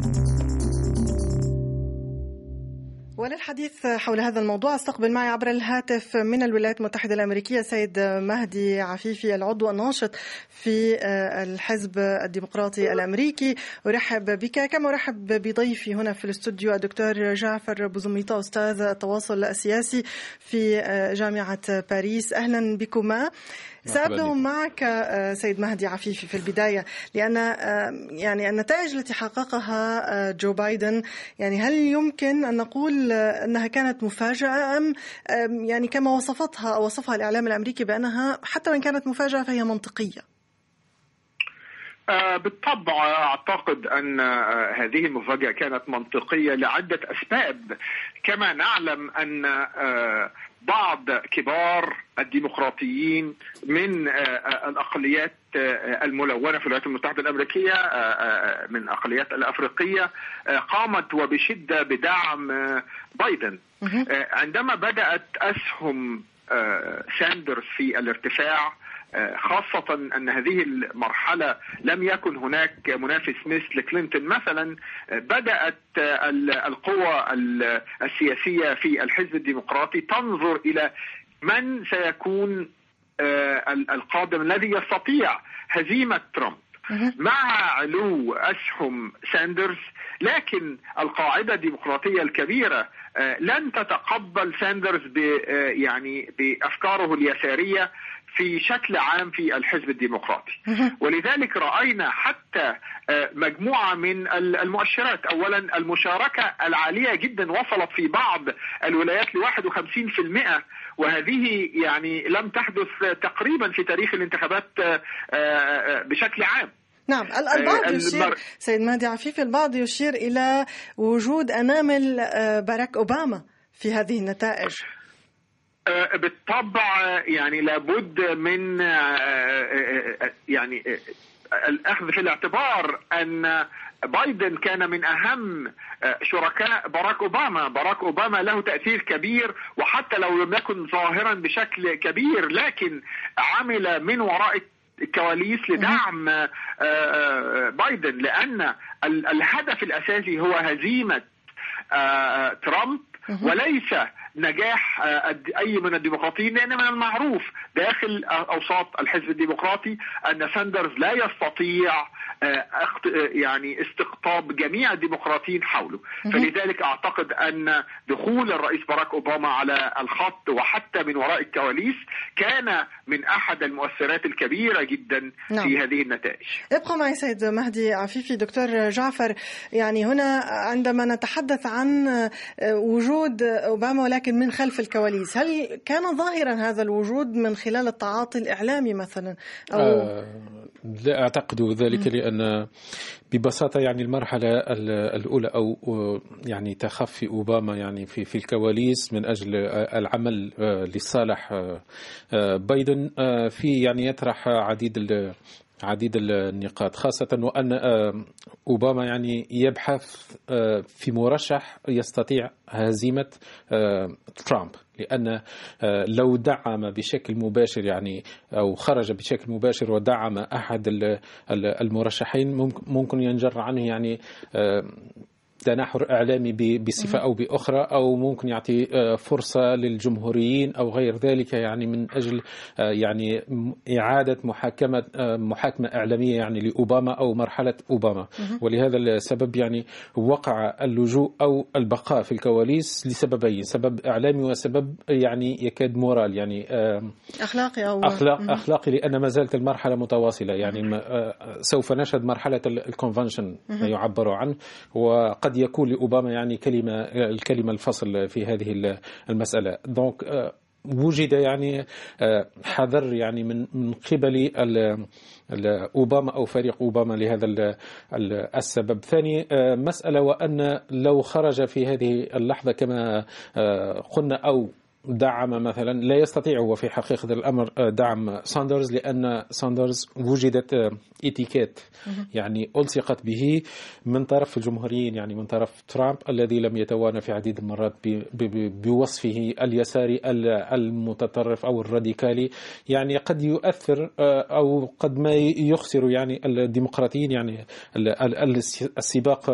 وللحديث حول هذا الموضوع استقبل معي عبر الهاتف من الولايات المتحدة الأمريكية سيد مهدي عفيفي، العضو الناشط في الحزب الديمقراطي الأمريكي. أرحب بك كما أرحب بضيفي هنا في الاستوديو الدكتور جعفر بوزميطة، أستاذ التواصل السياسي في جامعة باريس. أهلا بكما. سأبدأ معك سيد مهدي عفيفي في البداية، لأن يعني النتائج التي حققها جو بايدن، يعني هل يمكن أن نقول أنها كانت مفاجأة أم يعني كما وصفها الإعلام الأمريكي بأنها حتى وإن كانت مفاجأة فهي منطقية؟ بالطبع أعتقد أن هذه المفاجأة كانت منطقية لعدة أسباب. كما نعلم أن بعض كبار الديمقراطيين من الأقليات الملونة في الولايات المتحدة الأمريكية، من الأقليات الأفريقية، قامت وبشدة بدعم بايدن. عندما بدأت أسهم ساندرز في الارتفاع، خاصة أن هذه المرحلة لم يكن هناك منافس مثل كلينتون مثلا، بدأت القوى السياسية في الحزب الديمقراطي تنظر إلى من سيكون القادم الذي يستطيع هزيمة ترامب مع علو أسهم ساندرز. لكن القاعدة الديمقراطية الكبيرة لن تتقبل ساندرز يعني بأفكاره اليسارية في شكل عام في الحزب الديمقراطي. ولذلك رأينا حتى مجموعة من المؤشرات. أولا، المشاركة العالية جدا وصلت في بعض الولايات ل 51%، وهذه يعني لم تحدث تقريبا في تاريخ الانتخابات بشكل عام. نعم، البعض يشير سيد مهدي عفيفي، البعض يشير إلى وجود أنامل باراك أوباما في هذه النتائج. بالطبع يعني لابد من يعني الأخذ في الاعتبار أن بايدن كان من أهم شركاء باراك أوباما. باراك أوباما له تأثير كبير، وحتى لو لم يكن ظاهرا بشكل كبير لكن عمل من وراء الكواليس لدعم بايدن، لأن الهدف الأساسي هو هزيمة ترامب وليس نجاح أي من الديمقراطيين، لأن من المعروف داخل أوساط الحزب الديمقراطي أن ساندرز لا يستطيع يعني استقطاب جميع الديمقراطيين حوله. فلذلك أعتقد أن دخول الرئيس باراك أوباما على الخط وحتى من وراء الكواليس كان من أحد المؤثرات الكبيرة جدا في هذه النتائج. ابقى معي سيد مهدي عفيفي. دكتور جعفر، يعني هنا عندما نتحدث عن وجود أوباما ولكن من خلف الكواليس، هل كان ظاهرا هذا الوجود من خلال التعاطي الإعلامي مثلا أو لا أعتقد ذلك، لأن ببساطة يعني المرحلة الأولى أو يعني تخفي أوباما يعني في الكواليس من أجل العمل لصالح بايدن في يعني يطرح عديد النقاط، خاصة وأن أوباما يعني يبحث في مرشح يستطيع هزيمة ترامب، لأن لو دعم بشكل مباشر يعني أو خرج بشكل مباشر ودعم أحد المرشحين ممكن ينجر عنه يعني تناحر إعلامي بصفة أو بأخرى، أو ممكن يعطي فرصة للجمهوريين أو غير ذلك يعني من أجل يعني إعادة محاكمة إعلامية يعني لأوباما أو مرحلة أوباما. ولهذا السبب يعني وقع اللجوء أو البقاء في الكواليس لسببين، سبب إعلامي وسبب يعني يكاد مورال يعني أخلاقي أو أخلاقي، لأن ما زالت المرحلة متواصلة يعني سوف نشهد مرحلة الكونفنشن يعبر عنه، وقد يكون لأوباما يعني الكلمة الفصل في هذه المسألة. دونك وجد يعني حذر يعني من قبل أوباما أو فريق أوباما لهذا السبب. ثاني مسألة، وأن لو خرج في هذه اللحظة كما قلنا أو دعم مثلا، لا يستطيع هو في حقيقة الأمر دعم ساندرز، لأن ساندرز وجدت إتيكيت يعني ألصقت به من طرف الجمهوريين، يعني من طرف ترامب الذي لم يتوانى في عديد المرات بوصفه اليساري المتطرف أو الراديكالي، يعني قد يؤثر أو قد ما يخسر يعني الديمقراطيين يعني السباق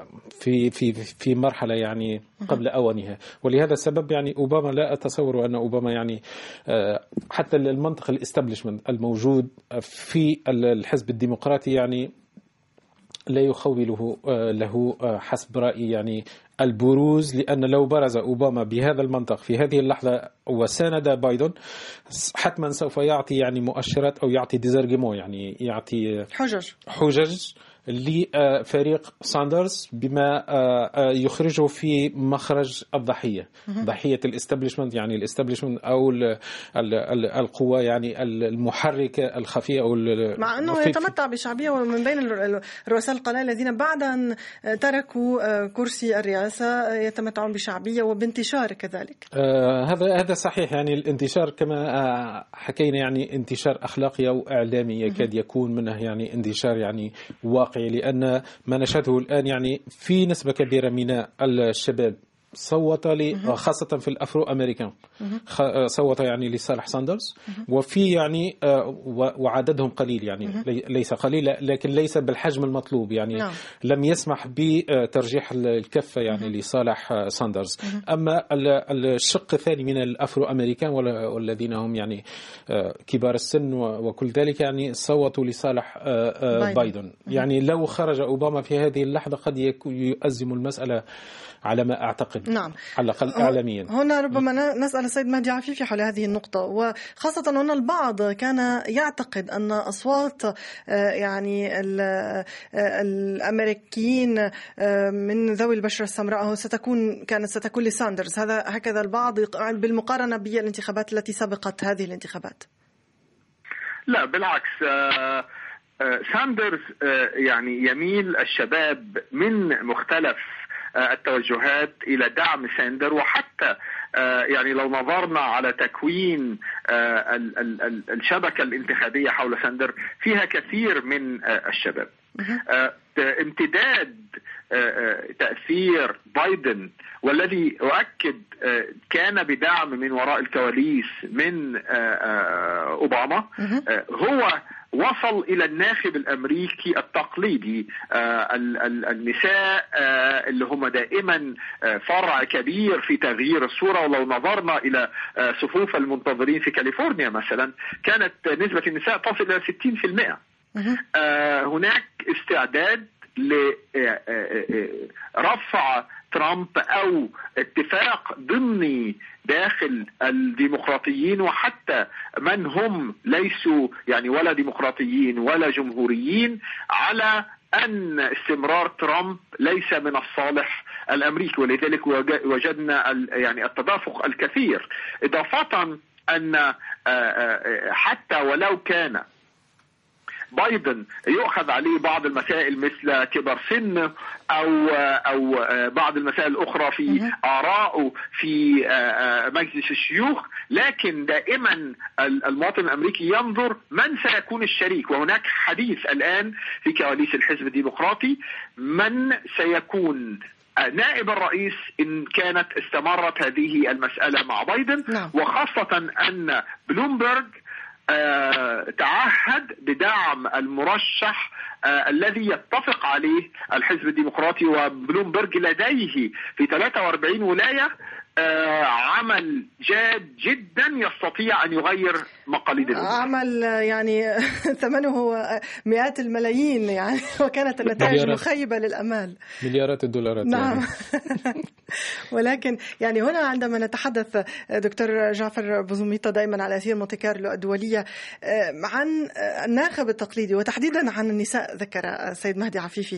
في مرحلة يعني قبل أوانها. ولهذا السبب يعني أوباما لا أتصور أن أوباما يعني حتى المنطق الاستابليشمنت الموجود في الحزب الديمقراطي يعني لا يخوله له حسب رأيي يعني البروز، لأن لو برز أوباما بهذا المنطق في هذه اللحظة وساند بايدن حتما سوف يعطي يعني مؤشرات أو يعطي ديزارجيمون، يعني يعطي حجج لفريق ساندرز بما يخرجه في مخرج الضحية، ضحية الاستابليشمنت، يعني الاستابليشمنت أو القوة يعني المحركة الخفية أو مع أنه يتمتع بشعبية، ومن بين الرؤساء القلائل الذين بعد أن تركوا كرسي الرئاسة يتمتعون بشعبية وبانتشار كذلك. هذا صحيح، يعني الانتشار كما حكينا يعني انتشار أخلاقي أو إعلامي يكاد يكون منه يعني انتشار يعني واقعي، لأن ما نشهده الآن يعني في نسبة كبيرة من الشباب صوت خاصة في الأفرو أمريكان صوت يعني لصالح ساندرز، وفي يعني وعددهم قليل يعني ليس قليل لكن ليس بالحجم المطلوب، يعني لم يسمح بترجيح الكفة يعني لصالح ساندرز. أما الشق الثاني من الأفرو أمريكان والذين هم يعني كبار السن وكل ذلك يعني صوتوا لصالح بايدن. يعني لو خرج أوباما في هذه اللحظة قد يؤزم المسألة على ما أعتقد، نعم، على الأقل إعلاميا. هنا ربما نسأل السيد مهدي عفيفي حول هذه النقطة، وخاصة أن البعض كان يعتقد أن أصوات يعني الأمريكيين من ذوي البشرة السمراء كانت ستكون لساندرز، هكذا البعض بالمقارنة بالانتخابات التي سبقت هذه الانتخابات. لا بالعكس، ساندرز يعني يميل الشباب من مختلف التوجهات إلى دعم ساندر، وحتى يعني لو نظرنا على تكوين الشبكة الانتخابية حول ساندر فيها كثير من الشباب. امتداد تأثير بايدن، والذي أؤكد كان بدعم من وراء الكواليس من أوباما، هو وصل إلى الناخب الأمريكي التقليدي. النساء اللي هم دائما فرع كبير في تغيير الصورة. ولو نظرنا إلى صفوف المنتظرين في كاليفورنيا مثلا، كانت نسبة النساء تصل إلى 60%. هناك استعداد لرفع ترامب أو اتفاق ضمني داخل الديمقراطيين، وحتى من هم ليسوا يعني ولا ديمقراطيين ولا جمهوريين، على أن استمرار ترامب ليس من الصالح الأمريكي. ولذلك وجدنا يعني التدافق الكثير، إضافة أن حتى ولو كان بايدن يؤخذ عليه بعض المسائل مثل كبر سن أو بعض المسائل الأخرى في آرائه في مجلس الشيوخ، لكن دائما المواطن الأمريكي ينظر من سيكون الشريك. وهناك حديث الآن في كواليس الحزب الديمقراطي من سيكون نائب الرئيس إن كانت استمرت هذه المسألة مع بايدن، وخاصة أن بلومبرج تعهد بدعم المرشح الذي يتفق عليه الحزب الديمقراطي. وبلومبرج لديه في 43 ولاية عمل جاد جدا يستطيع أن يغير مقاليد الأمور. عمل يعني ثمنه مئات الملايين يعني، وكانت النتائج مخيبة للأمال. مليارات الدولارات. نعم. ولكن يعني هنا عندما نتحدث دكتور جعفر بوزوميطة دائما على أثير مونتي كارلو الدولية عن الناخب التقليدي وتحديدا عن النساء، ذكر السيد مهدي عفيفي،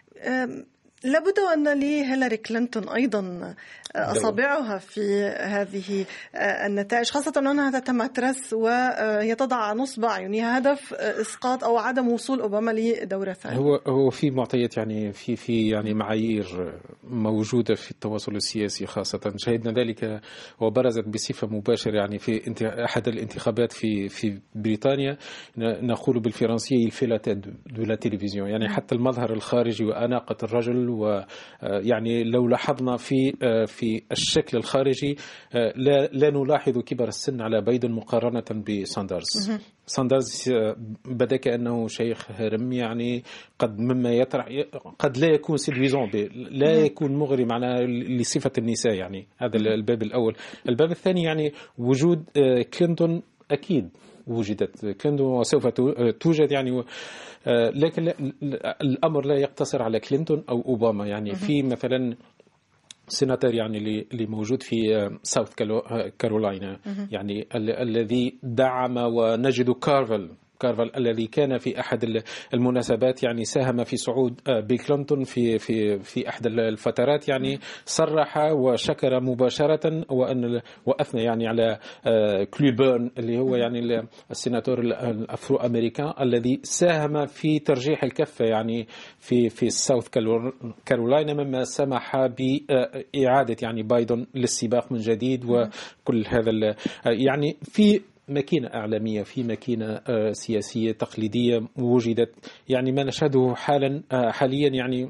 لابد أن لهيلاري كلينتون أيضا أصابعها في هذه النتائج، خاصة أنها تتمترس وهي تضع نصب عيونها هدف إسقاط أو عدم وصول أوباما لدورة ثانية. هو في معطيات يعني في يعني معايير موجودة في التواصل السياسي، خاصة شهدنا ذلك وبرزت بصفة مباشرة يعني في أحد الانتخابات في بريطانيا. نقول بالفرنسية الفيلات دو لا تلفزيون، يعني حتى المظهر الخارجي وأناقة الرجل. ويعني لو لاحظنا في الشكل الخارجي لا نلاحظ كبر السن على بايدن مقارنة بساندرز. ساندرز بدا كأنه شيخ هرم، يعني قد مما يطرح قد لا يكون سيدويزون، لا يكون مغري معنا لصفة النساء. يعني هذا الباب الأول. الباب الثاني يعني وجود كلينتون، أكيد وجدت كلينتون وسوف توجد يعني، لكن الأمر لا يقتصر على كلينتون أو أوباما. يعني في مثلا سيناتور يعني اللي موجود في ساوث كارولاينا، يعني الذي دعم، ونجد كارفل الذي كان في أحد المناسبات يعني ساهم في صعود بيل كلينتون في أحد الفترات، يعني صرح وشكر مباشرة وأثنى يعني على كليبرن اللي هو يعني السيناتور الأفرو أمريكان الذي ساهم في ترجيح الكفة يعني في الساوث كارولاينا، مما سمح بإعادة يعني بايدن للسباق من جديد. وكل هذا يعني في ماكينة إعلامية، في ماكينة سياسية تقليدية وجدت، يعني ما نشهده حاليا يعني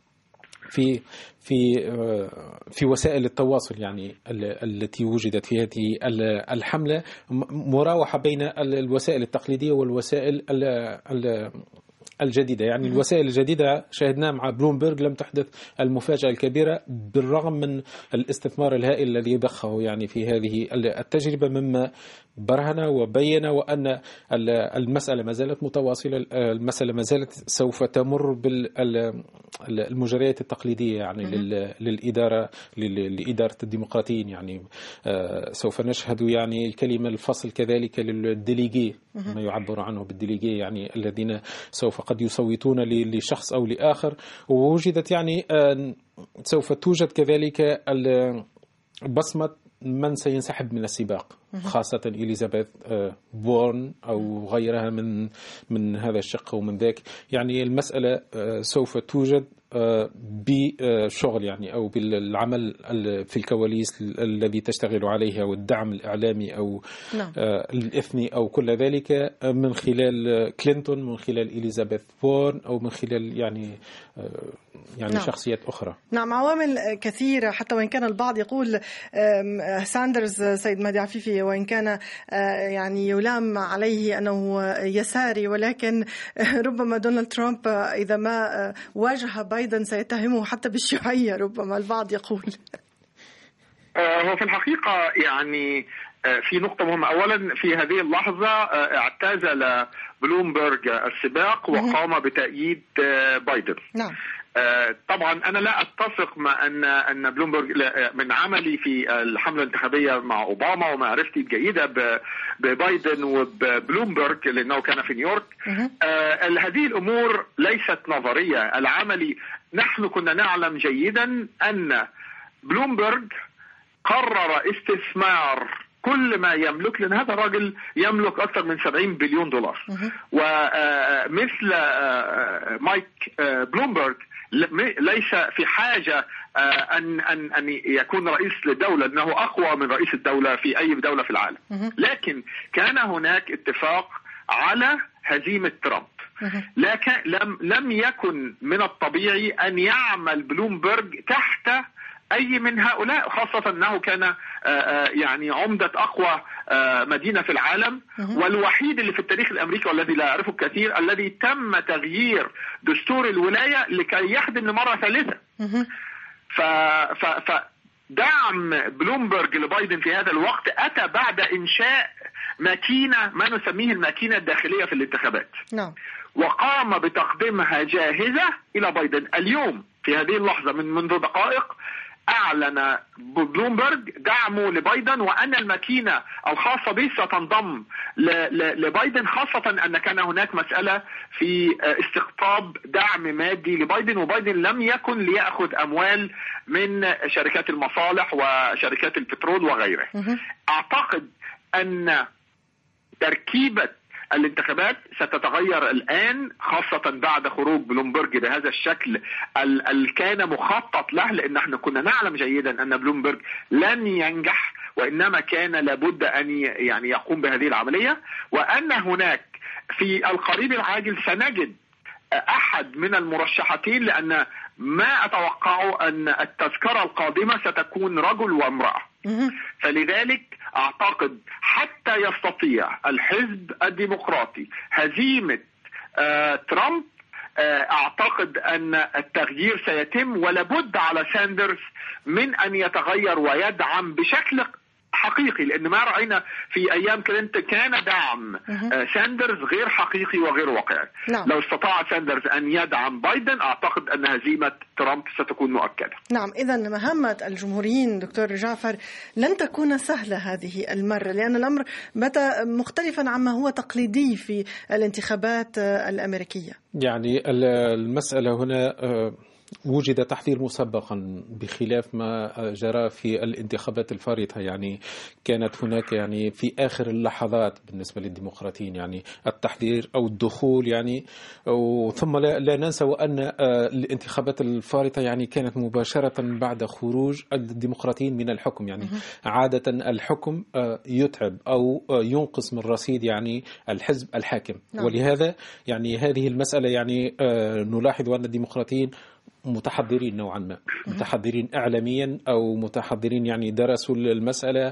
في وسائل التواصل يعني التي وجدت في هذه الحملة، مراوحة بين الوسائل التقليدية والوسائل الجديدة. يعني الوسائل الجديدة شاهدناه مع بلومبرج لم تحدث المفاجأة الكبيرة بالرغم من الاستثمار الهائل الذي ضخه يعني في هذه التجربة، مما برهن وبين وأن المسألة ما زالت متواصلة، المسألة ما زالت سوف تمر بالمجريات التقليدية يعني لإدارة الديمقراطيين. يعني سوف نشهد يعني الكلمة الفصل كذلك للديليجي، ما يعبر عنه بالديليجي، يعني الذين سوف قد يصوتون لشخص أو لآخر. ووجدت يعني سوف توجد كذلك بصمة من سينسحب من السباق، خاصة إليزابيث بورن أو غيرها من هذا الشق ومن ذاك. يعني المسألة سوف توجد بشغل يعني أو بالعمل في الكواليس الذي تشتغل عليه أو الدعم الإعلامي أو الإثني أو كل ذلك من خلال كلينتون، من خلال إليزابيث وورن، أو من خلال يعني شخصيات أخرى. نعم، عوامل كثيرة، حتى وإن كان البعض يقول ساندرز سيد مهدي عفيفي وإن كان يعني يلام عليه أنه يساري، ولكن ربما دونالد ترامب إذا ما واجه بايدن سيتهمه حتى بالشيوعية، ربما البعض يقول. هو في الحقيقة يعني في نقطة مهمة. أولا في هذه اللحظة اعتزل بلومبرج السباق وقام بتأييد بايدن. نعم. طبعا أنا لا أتفق مع أن بلومبرج، من عملي في الحملة الانتخابية مع أوباما ومعرفتي الجيدة ببايدن وبلومبرج لأنه كان في نيويورك، هذه الأمور ليست نظرية. العملي نحن كنا نعلم جيدا أن بلومبرج قرر استثمار كل ما يملك، لأن هذا الراجل يملك أكثر من 70 بليون دولار. ومثل مايك بلومبرج ليس في حاجة أن يكون رئيس للدولة، لأنه أقوى من رئيس الدولة في أي دولة في العالم. لكن كان هناك اتفاق على هزيمة ترامب، لكن لم يكن من الطبيعي أن يعمل بلومبرج تحت أي من هؤلاء، خاصة أنه كان يعني عمدة أقوى مدينة في العالم، والوحيد اللي في التاريخ الأمريكي والذي لا يعرفه كثير الذي تم تغيير دستور الولاية لكي يخدم لمرة ثالثة. فدعم بلومبرج لبايدن في هذا الوقت أتى بعد إنشاء ماكينة، ما نسميه الماكينة الداخلية في الانتخابات. وقام بتقديمها جاهزة إلى بايدن. اليوم في هذه اللحظة منذ دقائق أعلن بلومبرج دعمه لبايدن، وأن الماكينة الخاصة به ستنضم لبايدن، خاصة أن كان هناك مسألة في استقطاب دعم مادي لبايدن، وبايدن لم يكن ليأخذ أموال من شركات المصالح وشركات البترول وغيره. أعتقد أن تركيبة الانتخابات ستتغير الآن، خاصة بعد خروج بلومبرج بهذا الشكل كان مخطط له، لأن احنا كنا نعلم جيدا أن بلومبرج لن ينجح، وإنما كان لابد أن يعني يقوم بهذه العملية، وأن هناك في القريب العاجل سنجد أحد من المرشحتين، لأن ما أتوقع أن التذكرة القادمة ستكون رجل وامرأة. فلذلك أعتقد حتى يستطيع الحزب الديمقراطي هزيمة ترامب، أعتقد أن التغيير سيتم، ولابد على ساندرز من أن يتغير ويدعم بشكل حقيقي، لأن ما رأينا في أيام كلينتون كان دعم ساندرز غير حقيقي وغير واقعي. لو استطاع ساندرز أن يدعم بايدن أعتقد أن هزيمة ترامب ستكون مؤكدة. نعم، إذن مهمة الجمهوريين دكتور جعفر لن تكون سهلة هذه المرة، لأن الأمر بدا مختلفا عما هو تقليدي في الانتخابات الأمريكية. يعني المسألة هنا وجد تحذير مسبقا بخلاف ما جرى في الانتخابات الفارطة. يعني كانت هناك يعني في آخر اللحظات بالنسبة للديمقراطيين يعني التحذير أو الدخول يعني، ثم لا ننسى أن الانتخابات الفارطة يعني كانت مباشرة بعد خروج الديمقراطيين من الحكم. يعني عادة الحكم يتعب أو ينقص من رصيد يعني الحزب الحاكم. ولهذا يعني هذه المسألة يعني نلاحظ أن الديمقراطيين متحضرين نوعا ما، متحضرين إعلاميا أو متحضرين يعني درسوا المسألة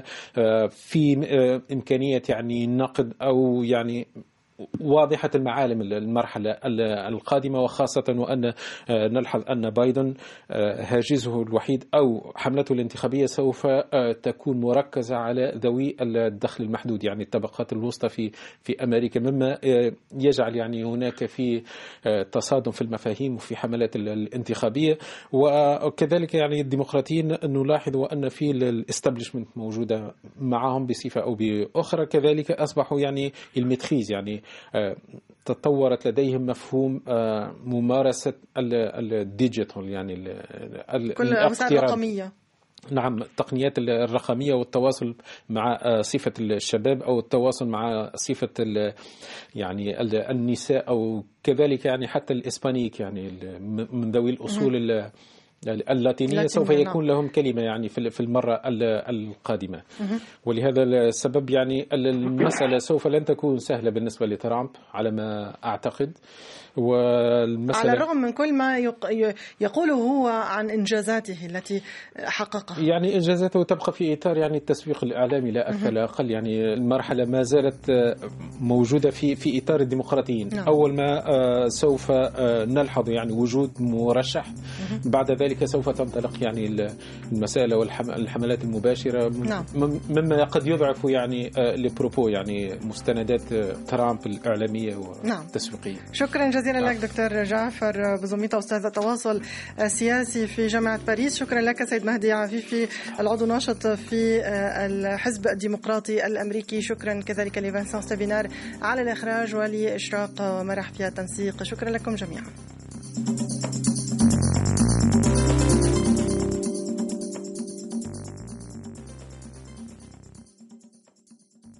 في إمكانية يعني نقد أو يعني واضحة المعالم المرحلة القادمة، وخاصة وأن نلحظ أن بايدن هاجسه الوحيد أو حملته الانتخابية سوف تكون مركزة على ذوي الدخل المحدود، يعني الطبقات الوسطى في أمريكا، مما يجعل يعني هناك في تصادم في المفاهيم وفي حملات الانتخابية. وكذلك يعني الديمقراطيين نلاحظ أن في الاستابليشمنت موجودة معهم بصفة أو بأخرى، كذلك أصبحوا يعني المتخيز، يعني تطورت لديهم مفهوم ممارسة الديجيتال، يعني كل الوسائل الرقمية. نعم التقنيات الرقمية والتواصل مع صفة الشباب أو التواصل مع صفة يعني النساء أو كذلك يعني حتى الإسبانيك يعني من ذوي الأصول اللاتينية سوف يكون لهم كلمة يعني في المرة القادمة. ولهذا السبب يعني المسألة سوف لن تكون سهلة بالنسبة لترامب على ما أعتقد. على الرغم من كل ما يقوله هو عن إنجازاته التي حققها، يعني إنجازاته تبقى في إطار يعني التسويق الإعلامي لا أكثر لا أقل. يعني المرحلة ما زالت موجودة في إطار الديمقراطيين. أول ما سوف نلحظ يعني وجود مرشح، بعد ذلك سوف تنطلق يعني المسألة والحملات المباشرة مما قد يضعف يعني لبروبو يعني مستندات ترامب الإعلامية والتسويقية. شكرا جزيلا لك دكتور جعفر بزميطة، أستاذ التواصل السياسي في جامعة باريس. شكرا لك سيد مهدي عفيفي، العضو ناشط في الحزب الديمقراطي الأمريكي. شكرا كذلك لفانسان ستافينار على الإخراج ولإشراق ومرح في التنسيق. شكرا لكم جميعا.